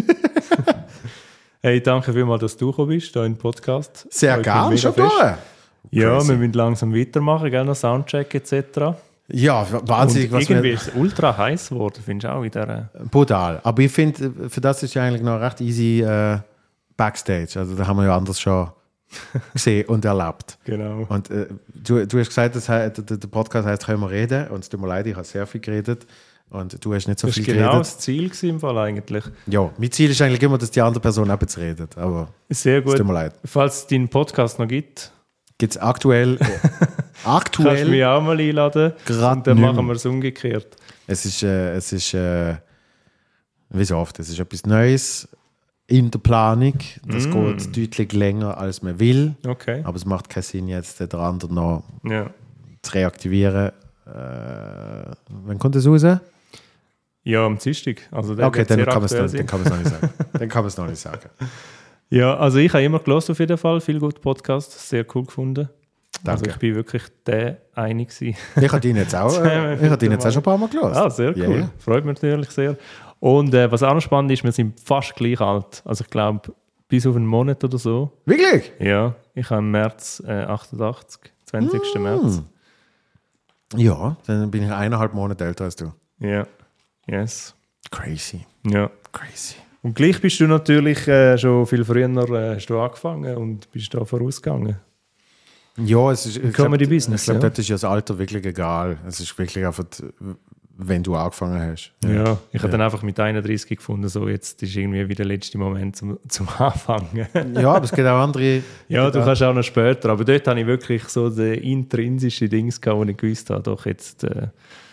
Hey, danke vielmals, dass du gekommen bist, hier im Podcast. Sehr gerne, schon da. Ja, Crazy. Wir müssen langsam weitermachen, gell, noch Soundcheck et cetera. Ja, wahnsinnig. Und irgendwie ist es ultra heiß geworden, findest du auch in dieser... Brutal. Aber ich finde, für das ist ja eigentlich noch recht easy äh, Backstage. Also da haben wir ja anders schon gesehen und erlebt. Genau. Und äh, du, du hast gesagt, das, der, der Podcast heißt «Können wir reden?» und es tut mir leid, ich habe sehr viel geredet und du hast nicht so das viel geredet. Das war genau geredet. das Ziel gewesen, im Fall eigentlich. Ja, mein Ziel ist eigentlich immer, dass die andere Person eben zu reden, aber sehr gut. Es tut mir leid. Falls es deinen Podcast noch gibt, gibt es aktuell... aktuell kannst du mich auch mal einladen und dann machen wir es umgekehrt. Es ist, äh, es ist äh, wie so oft, es ist etwas Neues in der Planung. Das mm. geht deutlich länger, als man will. Okay. Aber es macht keinen Sinn, jetzt den anderen noch ja. zu reaktivieren. Äh, wann kommt das raus? Ja, am Dienstag. Also okay, dann kann, noch, dann kann man es noch nicht sagen. Dann kann man es noch nicht sagen. Ja, also ich habe immer gehört auf jeden Fall. Viel gute Podcasts, sehr cool gefunden. Danke. Also ich bin wirklich der einig gewesen. Ich habe ihn jetzt auch, äh, ich habe ihn jetzt auch schon ein paar Mal gehört. Ah, sehr cool. Yeah. Freut mich natürlich sehr. Und äh, was auch noch spannend ist, wir sind fast gleich alt. Also ich glaube, bis auf einen Monat oder so. Wirklich? Ja, ich habe im März äh, achtundachtzig, zwanzigsten Mm. März. Ja, dann bin ich eineinhalb Monate älter als du. Ja, yes. Crazy. Ja. Crazy. Und gleich bist du natürlich äh, schon viel früher äh, hast du angefangen und bist da vorausgegangen. Ja, es ist Comedy Business. Ich glaube, ja. das ist ja das Alter wirklich egal. Es ist wirklich einfach, wenn du angefangen hast. Ja, ja ich habe ja. dann einfach mit einunddreißig gefunden, so jetzt ist irgendwie wieder der letzte Moment zum, zum Anfangen. Ja, aber es gibt auch andere... Ja, du kannst auch noch später, aber dort habe ich wirklich so die intrinsische Dings gehabt, wo ich gewusst habe, doch jetzt... Äh,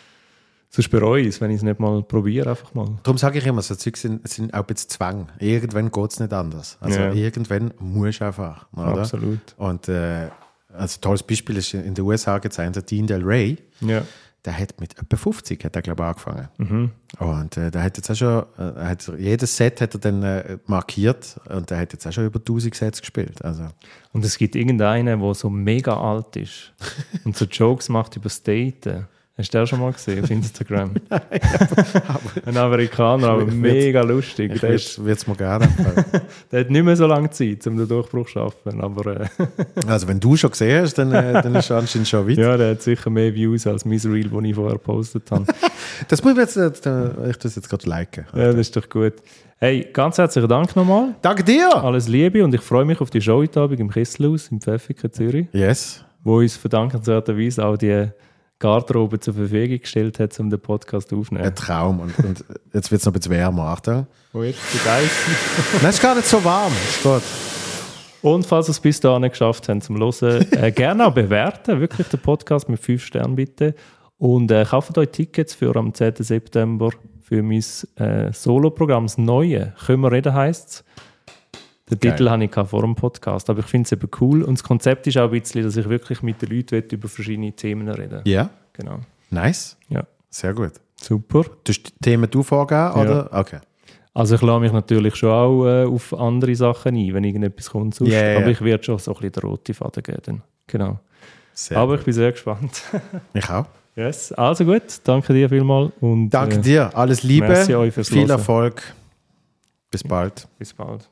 sonst bereue ich es, wenn ich es nicht mal probiere, einfach mal. Darum sage ich immer, so Zeug sind, sind auch ein bisschen Zwang. Irgendwann geht es nicht anders. Also ja. irgendwann musst du einfach. Oder? Absolut. Und äh, also ein tolles Beispiel ist in den U S A gezeigt, der Dean Del Rey. Ja. Der hat mit etwa fünfzig hat er, glaube ich, angefangen. Mhm. Und äh, der hat jetzt auch schon, äh, hat, jedes Set hat er dann äh, markiert und der hat jetzt auch schon über tausend Sets gespielt. Also. Und es gibt irgendeinen, der so mega alt ist und so Jokes macht über das Daten. Hast du den auch schon mal gesehen auf Instagram? Nein, aber, ein Amerikaner, aber mega lustig. Ich würde es mir gerne empfehlen. Der hat nicht mehr so lange Zeit, um den Durchbruch zu schaffen. Aber, äh also wenn du schon gesehen hast, dann, äh, dann ist er anscheinend schon weit. Ja, der hat sicher mehr Views als mein Reel, das ich vorher gepostet habe. Das muss ich jetzt, äh, ich das jetzt gerade liken. Ja, das ist doch gut. Hey, ganz herzlichen Dank nochmal. Danke dir. Alles Liebe und ich freue mich auf die Show heute Abend im Kesselhaus im Pfäffiken Zürich. Yes. Wo uns verdankenswerterweise auch die Garderobe zur Verfügung gestellt hat, um den Podcast aufzunehmen. Ein Traum. Und, und jetzt wird es noch ein bisschen wärmer. Achtung. Wo jetzt die Geissen? Nein, es ist gar nicht so warm. Ist gut. Und falls ihr es bis dahin geschafft habt zum Hören, äh, gerne auch bewerten. Wirklich den Podcast mit fünf Sternen bitte. Und äh, kauft euch Tickets für am zehnten September für mein äh, Solo-Programm. Das Neue. Können wir reden, heisst es. Den Geil. Titel habe ich vor dem Podcast, aber ich finde es eben cool. Und das Konzept ist auch ein bisschen, dass ich wirklich mit den Leuten über verschiedene Themen reden. Ja? Yeah. Genau. Nice. Ja. Sehr gut. Super. Du hast die Themen du vorgeben, oder? Ja. Okay. Also ich lasse mich natürlich schon auch äh, auf andere Sachen ein, wenn irgendetwas kommt sonst. Yeah, aber yeah. ich werde schon so ein bisschen den roten Faden geben. Genau. Sehr aber gut. Ich bin sehr gespannt. Ich auch. Yes. Also gut, danke dir vielmals. Und, danke äh, dir. Alles Liebe. Merci euch fürs Viel Hören. Erfolg. Bis bald. Bis bald.